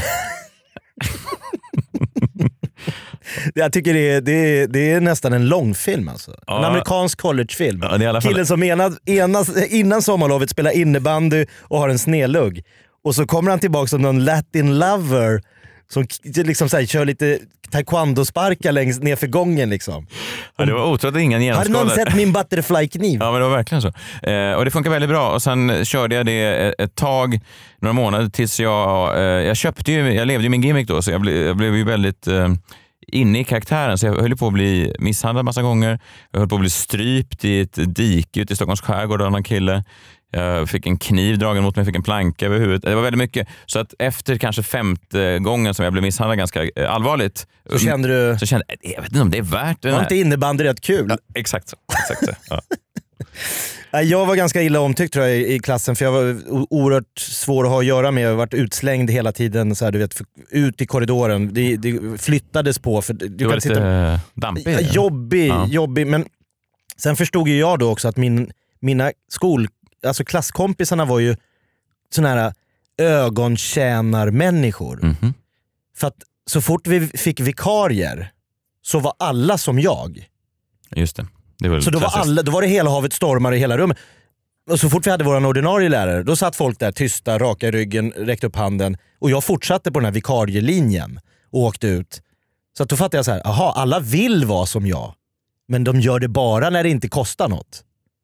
Jag tycker det är nästan en långfilm alltså. Ja. En amerikansk collegefilm. Ja, killen som innan sommarlovet spelar innebandy och har en snedlugg. Och så kommer han tillbaka som någon Latin lover som liksom så här, kör lite taekwondo-sparkar längst ner för gången liksom. Ja, det var otroligt att ingen genomskådade. Har någon sett min butterfly-kniv? Ja, men det var verkligen så. Och det funkar väldigt bra. Och sen körde jag det ett tag, några månader, tills jag levde ju min gimmick då, så jag blev ju väldigt inne i karaktären. Så jag höll på att bli misshandlad massa gånger. Jag höll på att bli strypt i ett dike ute i Stockholms skärgård av en kille. Jag fick en kniv dragen mot mig, fick en planka över huvudet. Det var väldigt mycket. Så att efter kanske 5:e gången som jag blev misshandlad ganska allvarligt. Så kände du... jag vet inte om det är värt det. Var inte innebandy rätt kul? Ja, exakt så. Ja. Jag var ganska illa omtyckt tror jag i klassen, för jag var oerhört svår att ha att göra med. Jag har varit utslängd hela tiden så här, du vet, ut i korridoren. Det flyttades på. För du var lite dampig. Jobbig. Men sen förstod ju jag då också att mina alltså klasskompisarna var ju såna här ögontjänarmänniskor. Mm-hmm. För att så fort vi fick vikarier så var alla som jag. Just det. Det var så då var det hela havet stormar i hela rummet. Och så fort vi hade våran ordinarie lärare, då satt folk där tysta, raka i ryggen, räckte upp handen. Och jag fortsatte på den här vikarielinjen och åkte ut. Så att då fattade jag så här, aha, alla vill vara som jag. Men de gör det bara när det inte kostar något.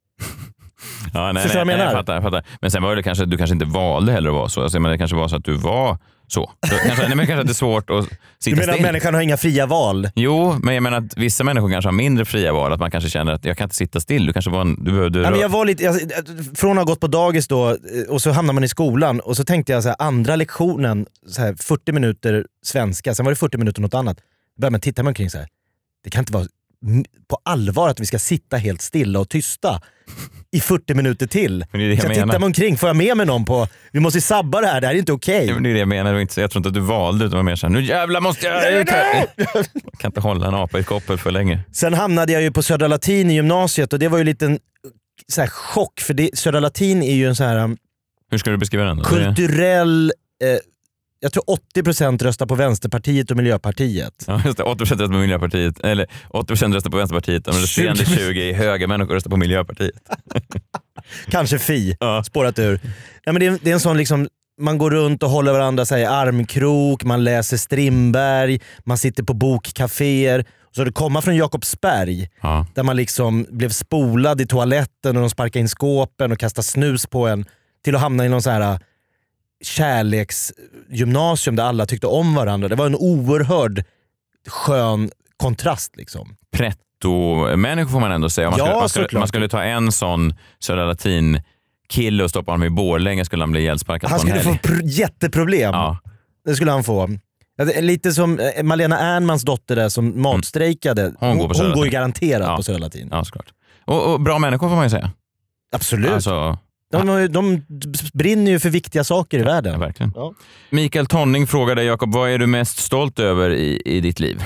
Ja, nej, jag fattar. Men sen var det kanske, du kanske inte valde heller att vara så. Alltså, men det kanske var så att du var så. Kanske att det är svårt att sitta still. Du menar att människan har inga fria val? Jo, men jag menar att vissa människor kanske har mindre fria val. Att man kanske känner att jag kan inte sitta still. Du kanske var du behövde... Ja, men jag var lite, från att ha gått på dagis då, och så hamnar man i skolan. Och så tänkte jag så här, andra lektionen, så här, 40 minuter svenska. Sen var det 40 minuter något annat. Då börjar man titta man omkring så här. Det kan inte vara på allvar att vi ska sitta helt stilla och tysta i 40 minuter till. Men det är det jag menar. Titta mig omkring, får jag med mig någon på, vi måste sabba det här är inte okej. Ja, men det är det jag menar, jag tror inte att du valde, utan det var mer såhär, nu jävlar måste jag kan inte hålla en apa i koppel för länge. Sen hamnade jag ju på Södra Latin i gymnasiet och det var ju lite en så här chock, för Södra Latin är ju en så här... Hur ska du beskriva den då? Kulturell... jag tror 80% röstar på Vänsterpartiet och Miljöpartiet. Ja, just det. 80% röstar på Miljöpartiet. Eller 80% röstar på Vänsterpartiet. Men resterande 20 höga människor röstar på Miljöpartiet. Kanske spårat ur. Nej, men det är en sån liksom... Man går runt och håller varandra så här, i armkrok, man läser Strindberg, man sitter på bokcaféer. Så det kommer från Jakobsberg, där man liksom blev spolad i toaletten och de sparkade in skåpen och kastade snus på en, till att hamna i någon så här kärleksgymnasium där alla tyckte om varandra. Det var en oerhörd skön kontrast liksom. Pretto-människor får man ändå säga. Man skulle ta en sån Södra Latin kille och stoppa honom i Borlänge, skulle han bli hjälpsparkad. Han skulle få jätteproblem. Ja. Det skulle han få. Lite som Malena Ernmans dotter där som matstrejkade. Hon går ju garanterat på Södra Latin. Ja, såklart. Och bra människor får man ju säga. Absolut. Alltså, de brinner ju för viktiga saker i världen. Ja, verkligen. Ja. Mikael Tonning frågade Jakob, vad är du mest stolt över i ditt liv?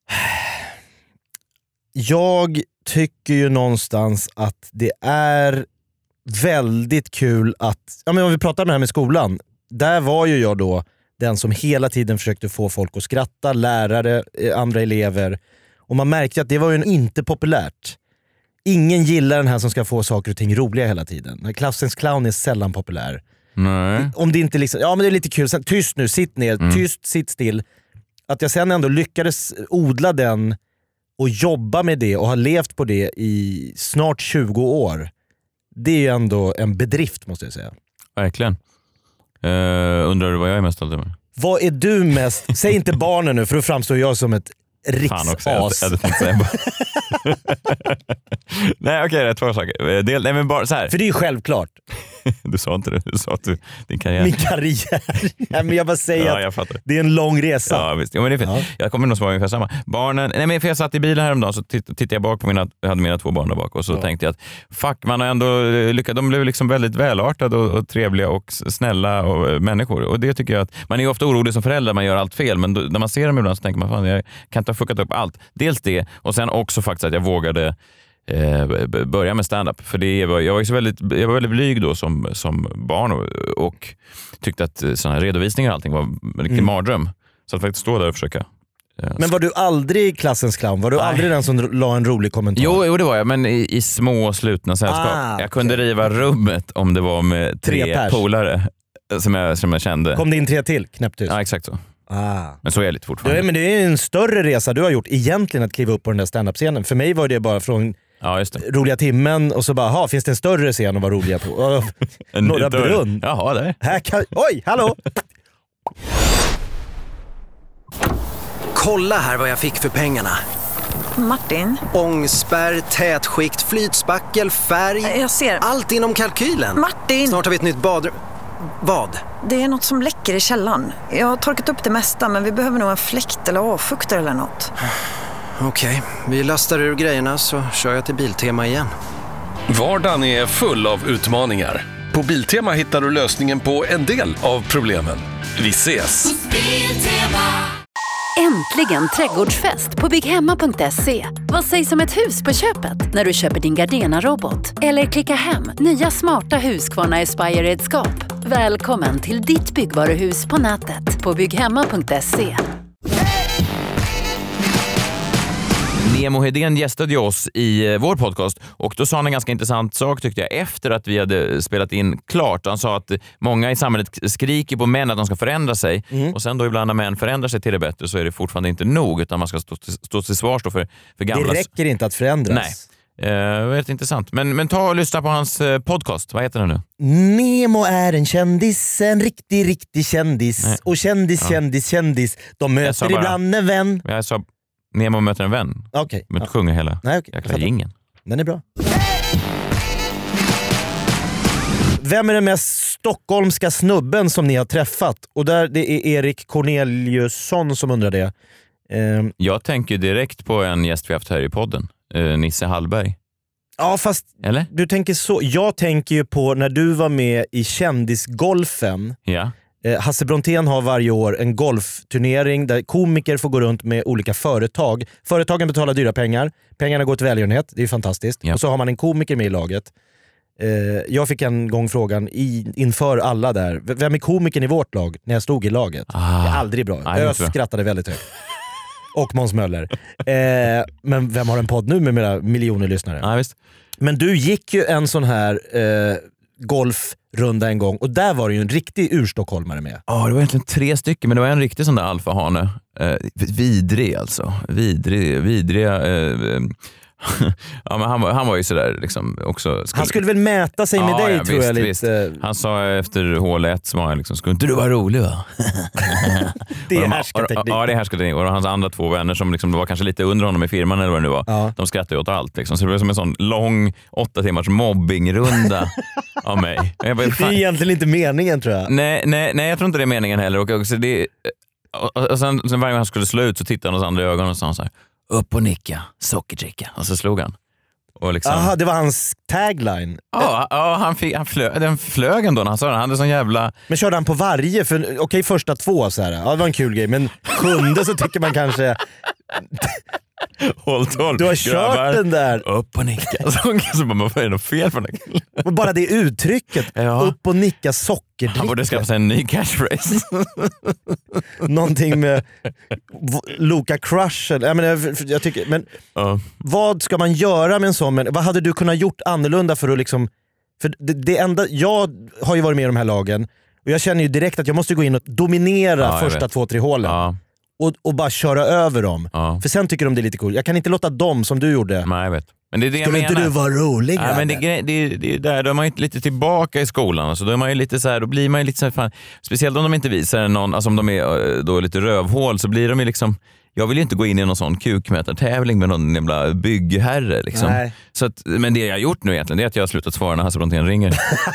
Jag tycker ju någonstans att det är väldigt kul att, ja, men om vi pratar om det här med skolan, där var ju jag då den som hela tiden försökte få folk att skratta, lärare, andra elever, och man märkte att det var ju inte populärt. Ingen gillar den här som ska få saker och ting roliga hela tiden. Klassens clown är sällan populär. Nej. Om det inte liksom, ja men det är lite kul, sen, tyst nu, sitt ner, tyst, sitt still. Att jag sen ändå lyckades odla den och jobba med det och ha levt på det i snart 20 år. Det är ju ändå en bedrift, måste jag säga. Verkligen. Undrar du vad jag är mest stolt över? Vad är du mest... Säg inte barnen nu, för då framstår jag som ett riksas. Nej, okej, det är två saker. Nej, men bara så här. För det är ju självklart. Du sa inte det. Du sa att din karriär. Min karriär. Nej, men jag bara säger att jag det är en lång resa. Ja, visst. Ja, men det är fint. Ja. Jag kommer nog svara ungefär samma. Barnen, nej, men för jag satt i bilen häromdagen, så tittade jag bak på jag hade mina 2 barn där bak, och så tänkte jag att fuck, man har ändå lyckats. De blev liksom väldigt välartade och trevliga och snälla och människor. Och det tycker jag att man är ofta orolig som förälder, man gör allt fel, men när man ser dem ibland så tänker man, fan, jag kan inte ha fuckat upp allt. Dels det, och sen också faktiskt att jag vågade börja med stand-up. För jag var väldigt blyg då som barn och tyckte att såna här redovisningar och allting var en mardröm. Så att faktiskt stå där och försöka. Men var du aldrig klassens clown? Var du aldrig den som la en rolig kommentar? Jo, det var jag, men i små slutna sällskap. Jag kunde riva rummet om det var med 3 polare som jag kände. Kom det in 3 till? Knäppt ut. Ja, exakt så. Men så är jag lite fortfarande. Ja, men det är en större resa du har gjort egentligen, att kliva upp på den där stand-up-scenen. För mig var det bara från roliga timmen och så bara, finns det en större scen att vara roliga på? Norra Brunn. Jaha, där. Oj, hallå! Kolla här vad jag fick för pengarna. Martin? Ångspärr, tätskikt, flytspackel, färg. Jag ser. Allt inom kalkylen. Martin! Snart har vi ett nytt badrum. Vad? Det är något som läcker i källaren. Jag har torkat upp det mesta, men vi behöver nog en fläkt eller avfuktare eller något. Okej, vi lastar ur grejerna så kör jag till Biltema igen. Vardagen är full av utmaningar. På Biltema hittar du lösningen på en del av problemen. Vi ses! Äntligen trädgårdsfest på bygghemma.se. Vad sägs om ett hus på köpet när du köper din Gardena-robot? Eller klicka hem nya smarta Husqvarna Aspire-redskap. Välkommen till ditt byggvaruhus på nätet på bygghemma.se. Nemo Hedén gästade ju oss i vår podcast och då sa han en ganska intressant sak tyckte jag efter att vi hade spelat in klart. Han sa att många i samhället skriker på män att de ska förändra sig och sen då ibland när män förändrar sig till det bättre så är det fortfarande inte nog utan man ska stå till svars för gamla... Det räcker inte att förändras. Nej. Väldigt intressant. Men ta och lyssna på hans podcast. Vad heter den nu? Nemo är en kändis, en riktig kändis. Nej. Och kändis. De möter ibland en vän. Jag sa Nemo möter en vän. Okej. Men sjunger hela jäkla jingeln. Den är bra. Vem är den mest stockholmska snubben som ni har träffat? Och där det är Erik Corneliusson som undrar det. Jag tänker direkt på en gäst vi haft här i podden. Nisse Hallberg. Ja, fast Eller? du tänker så. Jag tänker ju på när du var med i Kändisgolfen. Ja. Hasse Brontén har varje år en golfturnering där komiker får gå runt med olika företag. Företagen betalar dyra pengar. Pengarna går till välgörenhet. Det är fantastiskt. Ja. Och så har man en komiker med i laget. Jag fick en gång frågan inför alla där. Vem är komikern i vårt lag när jag stod i laget? Det är aldrig bra. Jag skrattade väldigt högt. Och Måns Möller. Men vem har en podd nu med några miljoner lyssnare? Ja, visst. Men du gick ju en sån här golfrunda en gång och där var det ju en riktig urstockholmare med. Ja, det var egentligen 3 stycken men det var en riktig sån där alfahane. Vidrig alltså. Vidriga... ja, men han var ju sådär liksom också... Han skulle väl mäta sig med dig tror jag lite. Han sa efter hål 1 som var liksom, skulle inte du vara rolig va? Det är härskarteknik. Ja, det är härskarteknik. Och hans andra 2 vänner som liksom, var kanske lite under honom i firman eller vad det nu var. Ja. De skrattade ju åt allt liksom. Så det blev som en sån lång 8 timmars mobbingrunda av mig. Det är egentligen inte meningen tror jag. Nej, jag tror inte det är meningen heller. Och också det, och sen varje gång han skulle slå ut så tittade han oss andra i ögonen och sa så här: upp och nicka, sockerdricka. Och så slog han. Och liksom... Aha, det var hans tagline. Ja, den flög ändå när han sa den. Han hade sån jävla... Men körde han på varje? Okej, första 2 så här. Ja, det var en kul grej. Men 7:e så tycker man kanske... Håll du har kört den där. Upp och nicka. Så bara, vad är det fel för den killen? Och bara det uttrycket. Ja. Upp och nicka, sockerdricka. Han borde skaffa sig en ny catchphrase. Någonting med Loka Crush. Jag tycker, men vad ska man göra med en sån? Vad hade du kunnat gjort annorlunda för att liksom... För det enda, jag har ju varit med i de här lagen och jag känner ju direkt att jag måste gå in och dominera första 2-3 hålen. Ja. Och bara köra över dem. Ja. För sen tycker de det är lite cool. Jag kan inte låta dem som du gjorde. Nej, jag vet. Men det är det skulle inte du vara rolig? Ja, men det är där, då är man ju lite tillbaka i skolan. Alltså, då är man ju lite så här, då blir man ju lite så här, fan, speciellt om de inte visar någon, alltså om de är då lite rövhål så blir de ju liksom, jag vill ju inte gå in i någon sån kukmätartävling med någon jävla byggherre liksom. Nej. Så att, men det jag har gjort nu egentligen det är att jag har slutat svara när Hasse Brontén ringer.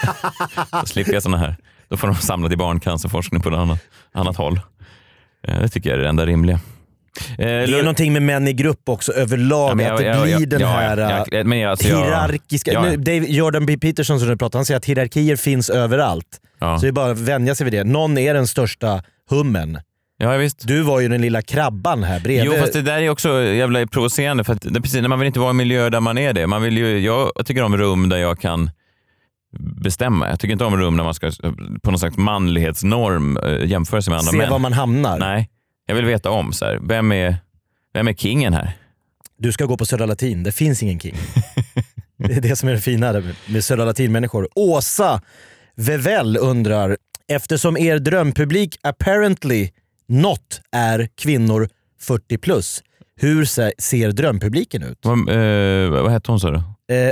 Så slipper jag såna här. Då får de samla till barncancerforskning på något annat håll. Det tycker jag är det enda rimliga. Det är någonting med män i grupp också överlag, att det blir den här hierarkiska... Jordan B. Peterson som du pratar, han säger att hierarkier finns överallt. Ja. Så det är bara att vänja sig vid det. Någon är den största hummen. Ja, visst. Du var ju den lilla krabban här bredvid. Jo, fast det där är också jävla provocerande för att det, precis när man vill inte vara i en miljö där man är det. Man vill ju, jag tycker om rum där jag kan bestämma. Jag tycker inte om rum där man ska på någon slags manlighetsnorm jämföra sig med andra män. Se var man hamnar. Nej, jag vill veta om så här, vem är kingen här? Du ska gå på Södra Latin, det finns ingen king. Det är det som är det fina med Södra Latin-människor. Åsa Vevel undrar, eftersom er drömpublik apparently not är kvinnor 40+, hur ser drömpubliken ut? Vad heter hon så då?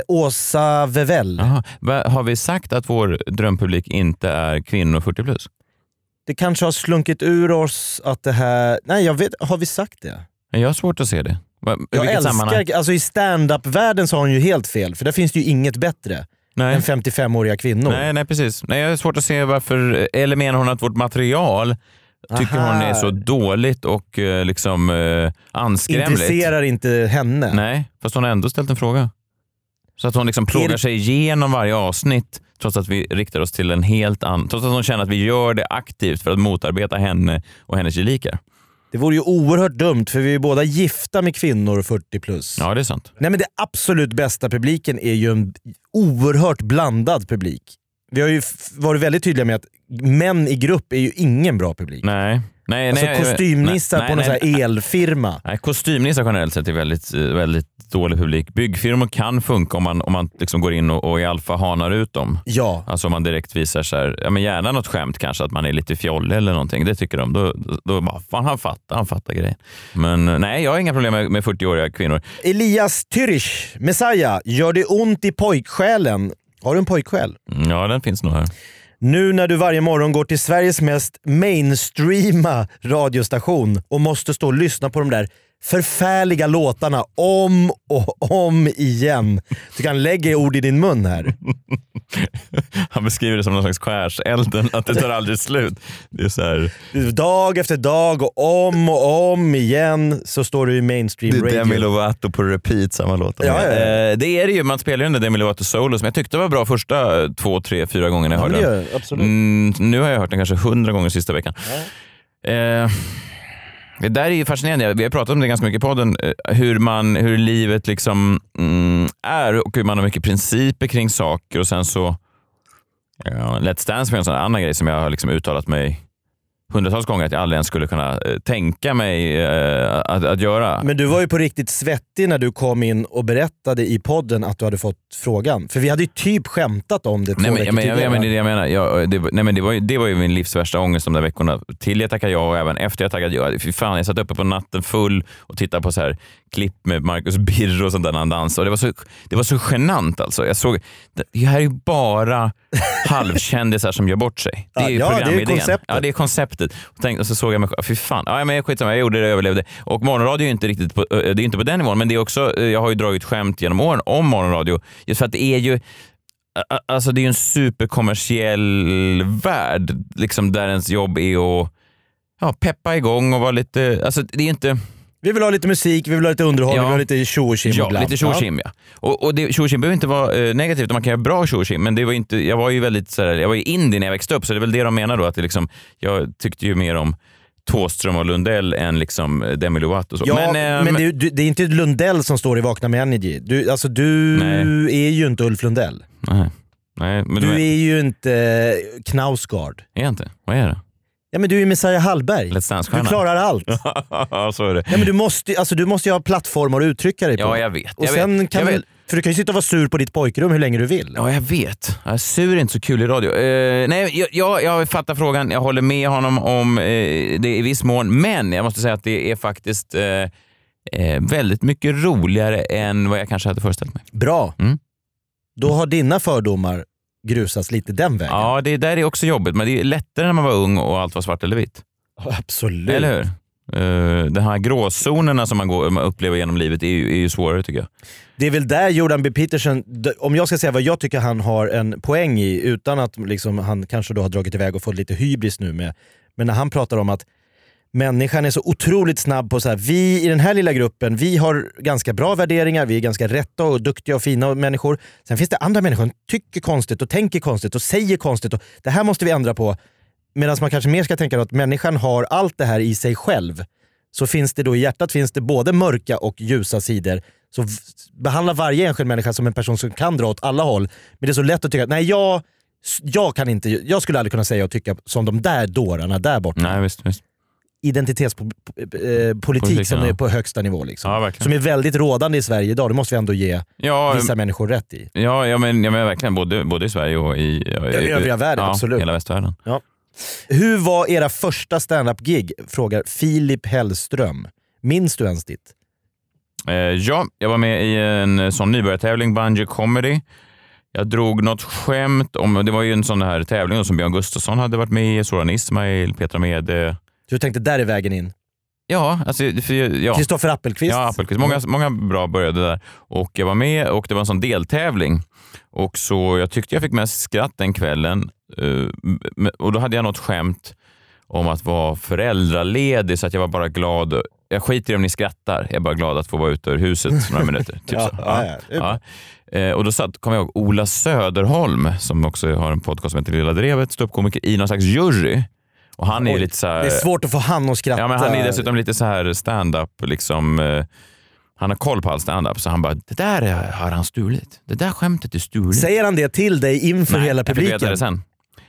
Åsa Vevel. Aha. Har vi sagt att vår drömpublik inte är kvinnor 40+? Det kanske har slunkit ur oss att det här... Nej, jag vet. Har vi sagt det? Jag har svårt att se det. Jag älskar... Alltså i stand-up-världen så har hon ju helt fel. För där finns det ju inget bättre än 55-åriga kvinnor. Nej, precis. Nej, jag har svårt att se varför... Eller menar hon att vårt material tycker hon är så dåligt och liksom anskrämligt? Intresserar inte henne. Nej, fast hon har ändå ställt en fråga. Så att hon liksom plågar sig igenom varje avsnitt trots att vi riktar oss till en helt annan... Trots att hon känner att vi gör det aktivt för att motarbeta henne och hennes gelikar. Det vore ju oerhört dumt för vi är båda gifta med kvinnor 40+. Ja, det är sant. Nej, men det absolut bästa publiken är ju en oerhört blandad publik. Vi har ju varit väldigt tydliga med att män i grupp är ju ingen bra publik. Nej. Nej, alltså kostymnissar på någon så här elfirma. Nej, kostymnissar generellt sett är väldigt, väldigt dålig publik. Byggfirmor kan funka om man liksom går in och i alfa hanar ut dem. Ja. Alltså om man direkt visar så här, ja men gärna något skämt kanske, att man är lite fjollig eller någonting. Det tycker de. Då bara, fan han fattar grejen. Men nej, jag har inga problem med 40-åriga kvinnor. Elias Tyrich, Messiah, gör det ont i pojksjälen? Har du en pojksjäl? Ja, den finns nog här. Nu när du varje morgon går till Sveriges mest mainstreama radiostation och måste stå och lyssna på de där förfärliga låtarna om och om igen. Du kan lägga ord i din mun här. Han beskriver det som någon slags skärselden, att det tar aldrig slut. Det är så här... Dag efter dag och om igen så står du i mainstream radio. Det är Demi Lovato på repeat, samma låt. Ja. Det är det ju, man spelar ju den där Demi Lovato solo som jag tyckte var bra första 2, 3, 4 gångerna jag hörde den. Absolut. Nu har jag hört den kanske 100 gånger sista veckan. Ja. Det där är ju fascinerande. Vi har pratat om det ganska mycket i podden. Hur livet liksom är och hur man har mycket principer kring saker. Och sen så Let's Dance med en sån annan grej som jag har liksom uttalat mig hundratals gånger att jag aldrig ens skulle kunna tänka mig att göra. Men du var ju på riktigt svettig när du kom in och berättade i podden att du hade fått frågan. För vi hade ju typ skämtat om det 2 veckor tidigare. Men det jag menar. Det var ju min livs värsta ångest de där veckorna. Till jag tackade ja och även efter jag tackade ja. Fy fan, jag satt uppe på natten full och tittade på så här klipp med Marcus Birro och sånt där när han dansade. Och det var så genant alltså. Jag såg, det här är ju bara halvkändisar som gör bort sig. Det är ju programidén. Det är konceptet. Ja, det är konceptet. Och så såg jag mig, fy fan. Ja, men skitsamma, jag gjorde det, jag överlevde. Och morgonradio är inte riktigt på, det är inte på den nivån, men det är också, jag har ju dragit skämt genom åren om morgonradio. Just för att det är ju, alltså det är ju en superkommersiell värld, liksom där ens jobb är att peppa igång och vara lite, alltså det är inte... Vi vill ha lite musik, vi vill ha lite underhållning, vi vill ha lite tjo och tjim. Ja, lite tjo och tjim, ja. Och tjo och tjim behöver inte vara negativt, man kan göra bra tjo och tjim, men det var inte, jag var ju väldigt så här, jag var ju indie när jag växte upp, så det är väl det de menar då, att det liksom, jag tyckte ju mer om Thåström och Lundell än liksom Demi Lovato. Så. Ja, men det är inte Lundell som står i Vakna med Energy. Du är ju inte Ulf Lundell. Nej, men du är ju inte Knausgård. Är jag inte? Vad är det? Ja, men du är Messiah Hallberg. Du klarar allt. Ja, så är det. Ja, men du måste ju ha plattformar att uttrycka dig på. Ja, jag vet. Och sen kan för du kan ju sitta och vara sur på ditt pojkrum hur länge du vill. Ja, jag vet. Sur är inte så kul i radio. Nej, jag fattar frågan. Jag håller med honom om det i viss mån. Men jag måste säga att det är faktiskt väldigt mycket roligare än vad jag kanske hade föreställt mig. Bra. Då har dina fördomar grusas lite den vägen. Ja, det där är också jobbigt, men det är lättare när man var ung och allt var svart eller vitt. Absolut. Eller hur? De här gråzonerna som man upplever genom livet är ju svårare, tycker jag. Det är väl där Jordan B. Peterson, om jag ska säga vad jag tycker han har en poäng i, utan att liksom, han kanske då har dragit iväg och fått lite hybris nu med, men när han pratar om att människan är så otroligt snabb på så här, vi i den här lilla gruppen, vi har ganska bra värderingar, vi är ganska rätta och duktiga och fina människor. Sen finns det andra människor som tycker konstigt och tänker konstigt och säger konstigt och det här måste vi ändra på. Medan man kanske mer ska tänka att människan har allt det här i sig själv. Så finns det då i hjärtat finns det både mörka och ljusa sidor. Så behandla varje enskild människa som en person som kan dra åt alla håll. Men det är så lätt att tycka att nej, jag kan inte, jag skulle aldrig kunna säga och tycka som de där dårarna där borta. Nej, visst. Identitetspolitik som är på högsta nivå liksom. Ja, som är väldigt rådande i Sverige idag. Det måste vi ändå ge vissa människor rätt i. Ja, men verkligen både i Sverige och i övriga världen, absolut. Hela västvärlden. Ja. Hur var era första stand-up-gig? Frågar Filip Hellström. Minns du ens ditt? Ja, jag var med i en sån nybörjartävling, Bungee Comedy. Jag drog något skämt om, det var ju en sån här tävling som Björn Gustafsson hade varit med i, Soran Ismail, Petra Mede. Du tänkte där är vägen in? Ja, alltså... Kristoffer Appelqvist? Ja, Appelqvist. Många bra började där. Och jag var med och det var en sån deltävling. Och så jag tyckte jag fick mest skratt den kvällen. Och då hade jag något skämt om att vara föräldraledig så att jag var bara glad. Jag skiter i om ni skrattar. Jag är bara glad att få vara ute ur huset några minuter. Typ så. Och då kom jag ihåg Ola Söderholm som också har en podcast som heter Lilla Drevet, ståuppkomiker i någon slags jury. Och han är lite så här, det är svårt att få han att skratta. Ja, men han är dessutom lite så här stand-up liksom, han har koll på all stand-up så han bara, det där har han stulit. Det där skämtet är stulit. Säger han det till dig inför hela publiken? Jag fick veta det sen.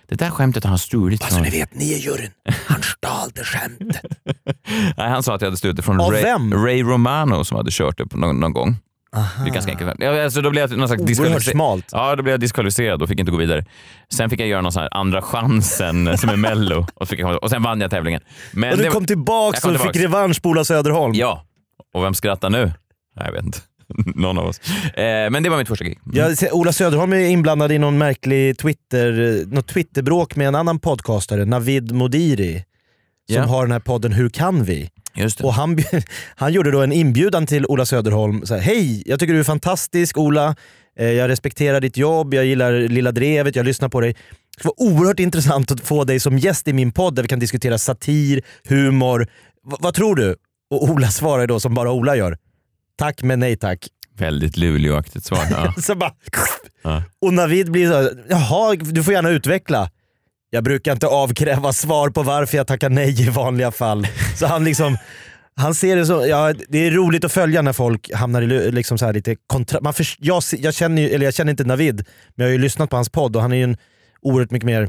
det där skämtet har han stulit Alltså från... ni vet, ni är juryn. Han stal det skämtet. Nej, han sa att jag hade stulit det från Av vem? Ray Romano som hade kört det på någon gång. Aha. Det är ganska enkelt. Ja, alltså, då blev jag någon slags Oerhört smalt. Ja, då blev jag diskvalificerad och fick inte gå vidare. Sen fick jag göra någon sån här andra chansen som är Mello och sen vann jag tävlingen. Men Och du kom tillbaks och fick revansch på Ola Söderholm. Ja, och vem skrattar nu? Nej, jag vet inte. Någon av oss. Men det var mitt första gig. Ola Söderholm är inblandad i någon märklig Twitterbråk med en annan podcastare, Navid Modiri, som har den här podden Hur kan vi? Just det. Och han gjorde då en inbjudan till Ola Söderholm. Så här, hej, jag tycker du är fantastisk Ola. Jag respekterar ditt jobb, jag gillar Lilla Drevet, jag lyssnar på dig. Det var oerhört intressant att få dig som gäst i min podd där vi kan diskutera satir, humor. Vad tror du? Och Ola svarar då som bara Ola gör. Tack men nej tack. Väldigt Luleåaktigt svar. Ja. Så bara, och Navid blir så här, jaha, du får gärna utveckla. Jag brukar inte avkräva svar på varför jag tackar nej i vanliga fall. Så han ser det så, ja, det är roligt att följa när folk hamnar i liksom så här lite jag känner inte Navid, men jag har ju lyssnat på hans podd och han är ju en oerhört mycket mer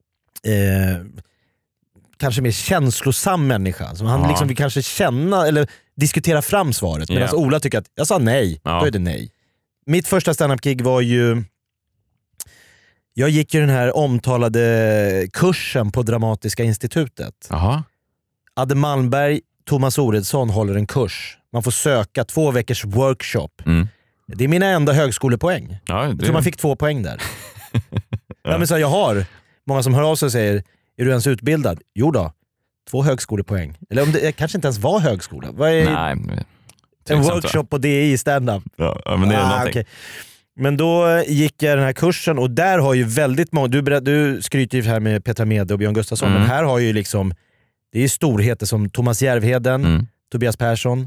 kanske mer känslosam människa. Så han liksom vill kanske känna eller diskutera fram svaret. Medan Ola tycker att jag sa nej, då är det nej. Mitt första stand-up-gig var ju... Jag gick ju den här omtalade kursen på Dramatiska institutet. Aha. Adde Malmberg, Thomas Oredsson håller en kurs. Man får söka 2 veckors workshop. Det är mina enda högskolepoäng. Ja, jag tror man fick 2 poäng där. Ja, men så jag har många som hör av sig och säger, är du ens utbildad? Jo då, 2 högskolepoäng. Eller om det kanske inte ens var högskola. Vad är en workshop på DI i stand-up? Ja, men det är någonting. Okay. Men då gick jag den här kursen och där har ju väldigt många, du skryter ju här med Petra Mede och Björn Gustafsson, men här har ju liksom, det är storheter som Thomas Järvheden, Tobias Persson,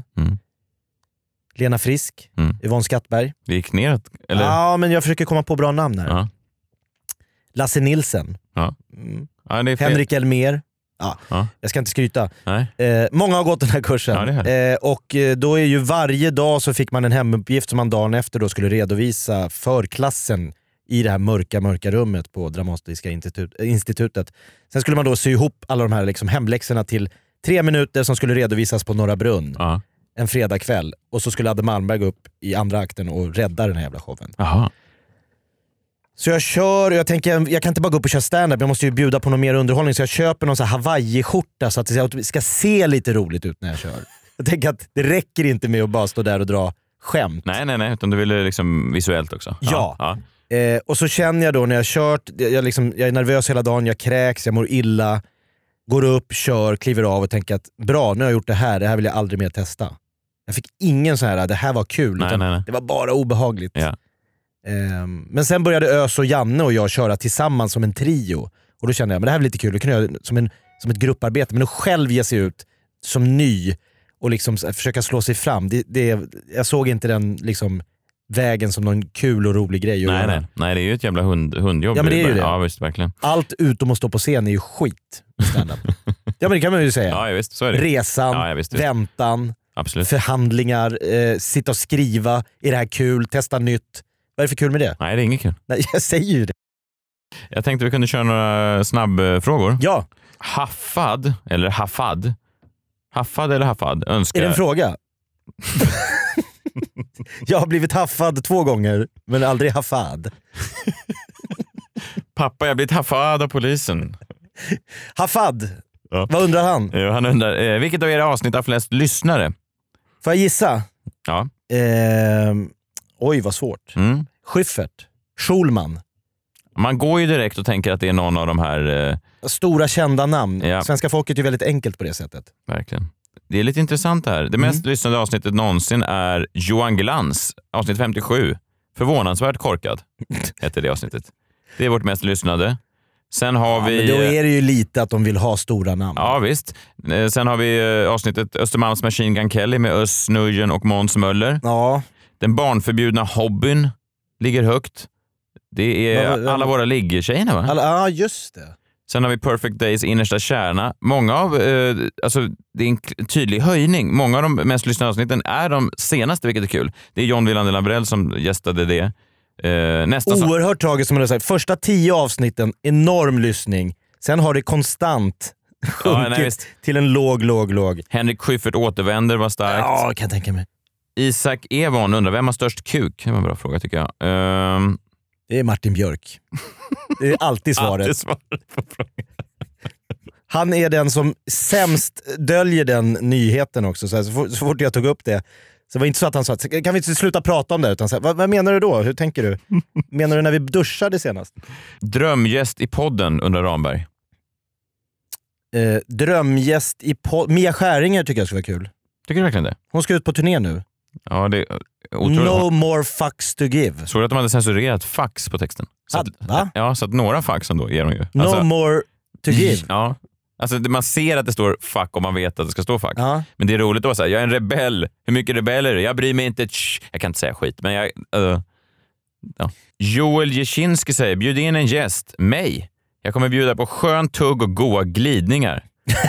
Lena Frisk, Yvonne Skattberg. Det gick ner, eller? Ja, men jag försöker komma på bra namn här. Ja. Lasse Nilsen. Ja. Ja, det är Henrik Elmer. Ja. Jag ska inte skryta. Många har gått den här kursen. Och då är ju varje dag så fick man en hemuppgift som man dagen efter då skulle redovisa för klassen i det här mörka rummet på Dramatiska institutet. Sen skulle man då sy ihop alla de här liksom hemläxorna till 3 minuter som skulle redovisas på Norra Brunn. En fredagkväll. Och så skulle Adde Malmberg gå upp i andra akten och rädda den här jävla showen. Aha. Så jag kör, jag tänker jag kan inte bara gå upp och köra stand-up, jag måste ju bjuda på någon mer underhållning, så jag köper någon sån här Hawaii-skjorta så att det ska se lite roligt ut när jag kör. Jag tänker att det räcker inte med att bara stå där och dra skämt. Nej, utan du vill liksom visuellt också. Ja. Och så känner jag då när jag kört, jag är nervös hela dagen, jag kräks, jag mår illa, går upp, kör, kliver av och tänker att bra, nu har jag gjort det här vill jag aldrig mer testa. Jag fick ingen så här, det här var kul, utan det var bara obehagligt. Ja. Men sen började Ös och Janne och jag köra tillsammans som en trio. Och då kände jag, men det här är lite kul, det kan jag göra som ett grupparbete. Men att själv ge sig ut som ny och liksom försöka slå sig fram, jag såg inte den liksom vägen som någon kul och rolig grej. Nej, det är ju ett jävla hundjobb. Ja, men det är ju det. Ja, visst, verkligen. Allt utom att stå på scen är ju skit i stand-up. Ja, men det kan man ju säga. Ja, visst, så är det. Resan, visst. Väntan, absolut. Förhandlingar, sitta och skriva, är det här kul, testa nytt. Vad är det för kul med det? Nej, det är inget kul. Nej, jag säger ju det. Jag tänkte vi kunde köra några snabbfrågor. Ja. Haffad eller haffad? Haffad eller haffad? Önskar... Är det en fråga? Jag har blivit haffad 2 gånger, men aldrig haffad. Pappa, jag har blivit haffad av polisen. Haffad? Ja. Vad undrar han? Jo, han undrar, vilket av era avsnitt har flest lyssnare? Får jag gissa? Ja. Oj, vad svårt. Schyffert. Schulman. Man går ju direkt och tänker att det är någon av de här... Stora kända namn. Ja. Svenska folket är väldigt enkelt på det sättet. Verkligen. Det är lite intressant här. Det mest lyssnade avsnittet någonsin är Johan Glans, avsnitt 57. Förvånansvärt korkad, heter det avsnittet. Det är vårt mest lyssnade. Sen har vi... Men då är det ju lite att de vill ha stora namn. Ja, visst. Sen har vi avsnittet Östermalms Machine Gun Kelly med Özz Nujen och Måns Möller. Ja. Den barnförbjudna hobbyn ligger högt. Det är alla våra liggetjejerna, va? Ja, just det. Sen har vi Perfect Days innersta kärna. Många av, alltså det är en tydlig höjning. Många av de mest lyssnade avsnitten är de senaste, vilket är kul. Det är John Wilander Lambrell som gästade det. Oerhört tragiskt som man har sagt. Första 10 avsnitten, enorm lyssning. Sen har det konstant sjunkit till en låg. Henrik Schyffert återvänder var starkt. Ja, kan jag tänka mig. Isak Evon undrar, vem har störst kuk? Det var en bra fråga tycker jag. Det är Martin Björk. Det är alltid svaret. Alltid svaret på frågan. Han är den som sämst döljer den nyheten också. Så fort jag tog upp det. Så det var inte så att han sa, kan vi inte sluta prata om det? Utan så, vad menar du då? Hur tänker du? Menar du när vi duschade senast? Drömgäst i podden undrar Ramberg. Drömgäst i podden. Mia Skäringer tycker jag skulle vara kul. Tycker du verkligen det? Hon ska ut på turné nu. Ja, det är otroligt. No more fucks to give. Såg du att de hade censurerat fax på texten? Så Va? Ja, så att några fax ändå ger de ju. No more to give. Ja. Alltså man ser att det står fuck om man vet att det ska stå fuck. Ja. Men det är roligt att säga, jag är en rebell. Hur mycket rebeller är det? Jag bryr mig inte. Jag kan inte säga skit, men jag... Ja. Joel Jeszinski säger, bjud in en gäst. Mig. Jag kommer bjuda på skön tugg och goa glidningar.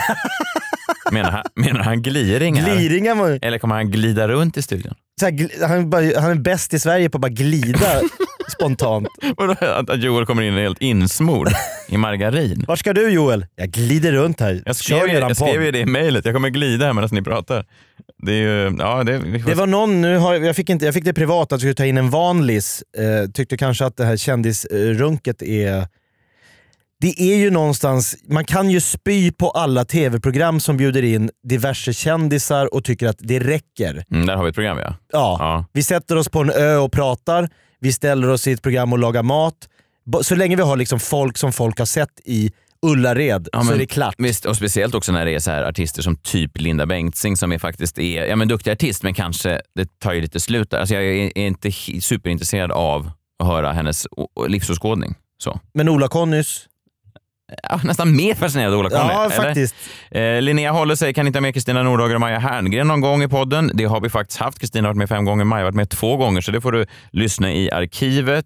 Menar han gliringar? Gliringar? Eller kommer han glida runt i studion? Han är bäst i Sverige på att bara glida spontant. Att Joel kommer in helt insmord i margarin. Var ska du, Joel? Jag glider runt här. Jag skrev ju det i mejlet. Jag kommer glida här medan ni pratar. Det är ju... Ja, det var någon... Jag fick det privat att jag skulle ta in en vanlis. Tyckte kanske att det här kändisrunket är... Det är ju någonstans... Man kan ju spy på alla tv-program som bjuder in diverse kändisar och tycker att det räcker. Där har vi ett program, ja. Ja. Vi sätter oss på en ö och pratar. Vi ställer oss i ett program och lagar mat. Så länge vi har liksom folk som folk har sett i Ullared, så är det klart. Visst, och speciellt också när det är så här artister som typ Linda Bengtzing som faktiskt är duktig artist, men kanske det tar ju lite slut där. Alltså jag är inte superintresserad av att höra hennes livsåskådning. Så. Men Ola Connys? Ja, nästan mer fascinerad av Ola Conny. Ja, faktiskt. Linnea håller sig, kan inte ha med Kristina Nordhager och Maja Herngren någon gång i podden. Det har vi faktiskt haft. Kristina har varit med 5 gånger, Maja har varit med 2 gånger, så det får du lyssna i arkivet.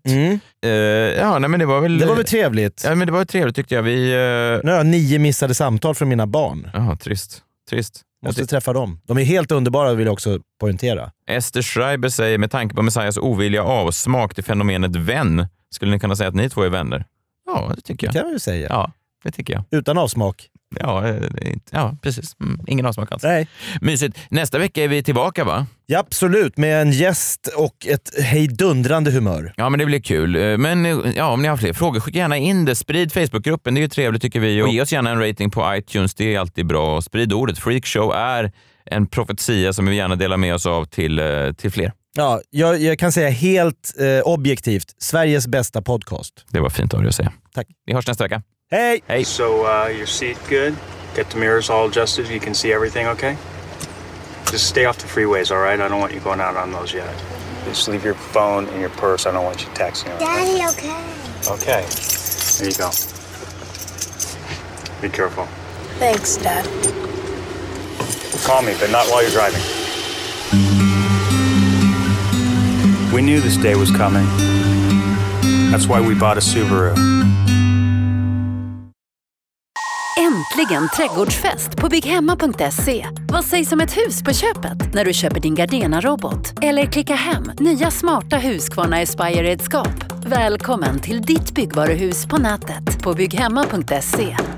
Men det var väl... Det var väl trevligt? Ja, men det var trevligt tyckte jag. Nu har jag 9 missade samtal från mina barn. Ja, trist. Måste träffa dem. De är helt underbara, vill jag också poängtera. Ester Schreiber säger, med tanke på Messiahs ovilja avsmak till fenomenet vän, skulle ni kunna säga att ni 2 är vänner? Ja, det tycker jag. Det kan vi säga. Ja, det tycker jag. Utan avsmak. Ja, precis. Ingen avsmak alls. Nej. Mysigt. Nästa vecka är vi tillbaka, va? Ja, absolut. Med en gäst och ett hejdundrande humör. Ja, men det blir kul. Men om ni har fler frågor, skicka gärna in det. Sprid Facebookgruppen, det är ju trevligt tycker vi. Och ge oss gärna en rating på iTunes, det är alltid bra. Sprid ordet. Freakshow är en profetia som vi gärna delar med oss av till fler. Ja, jag kan säga helt objektivt, Sveriges bästa podcast. Det var fint av dig att säga. Tack. Vi hörs nästa vecka. Hej! Hej! So your seat good? Get the mirrors all adjusted so you can see everything okay? Just stay off the freeways, all right? I don't want you going out on those yet. Just leave your phone in your purse. I don't want you texting. Daddy, okay? Okay. There you go. Be careful. Thanks, Dad. Call me, but not while you're driving. We knew this day was coming. That's why we bought a Subaru. Äntligen trädgårdsfest på bygghemma.se. Vad sägs om ett hus på köpet när du köper din Gardena-robot? Eller klicka hem nya smarta Husqvarna Aspire-redskap. Välkommen till ditt byggvaruhus på nätet på bygghemma.se.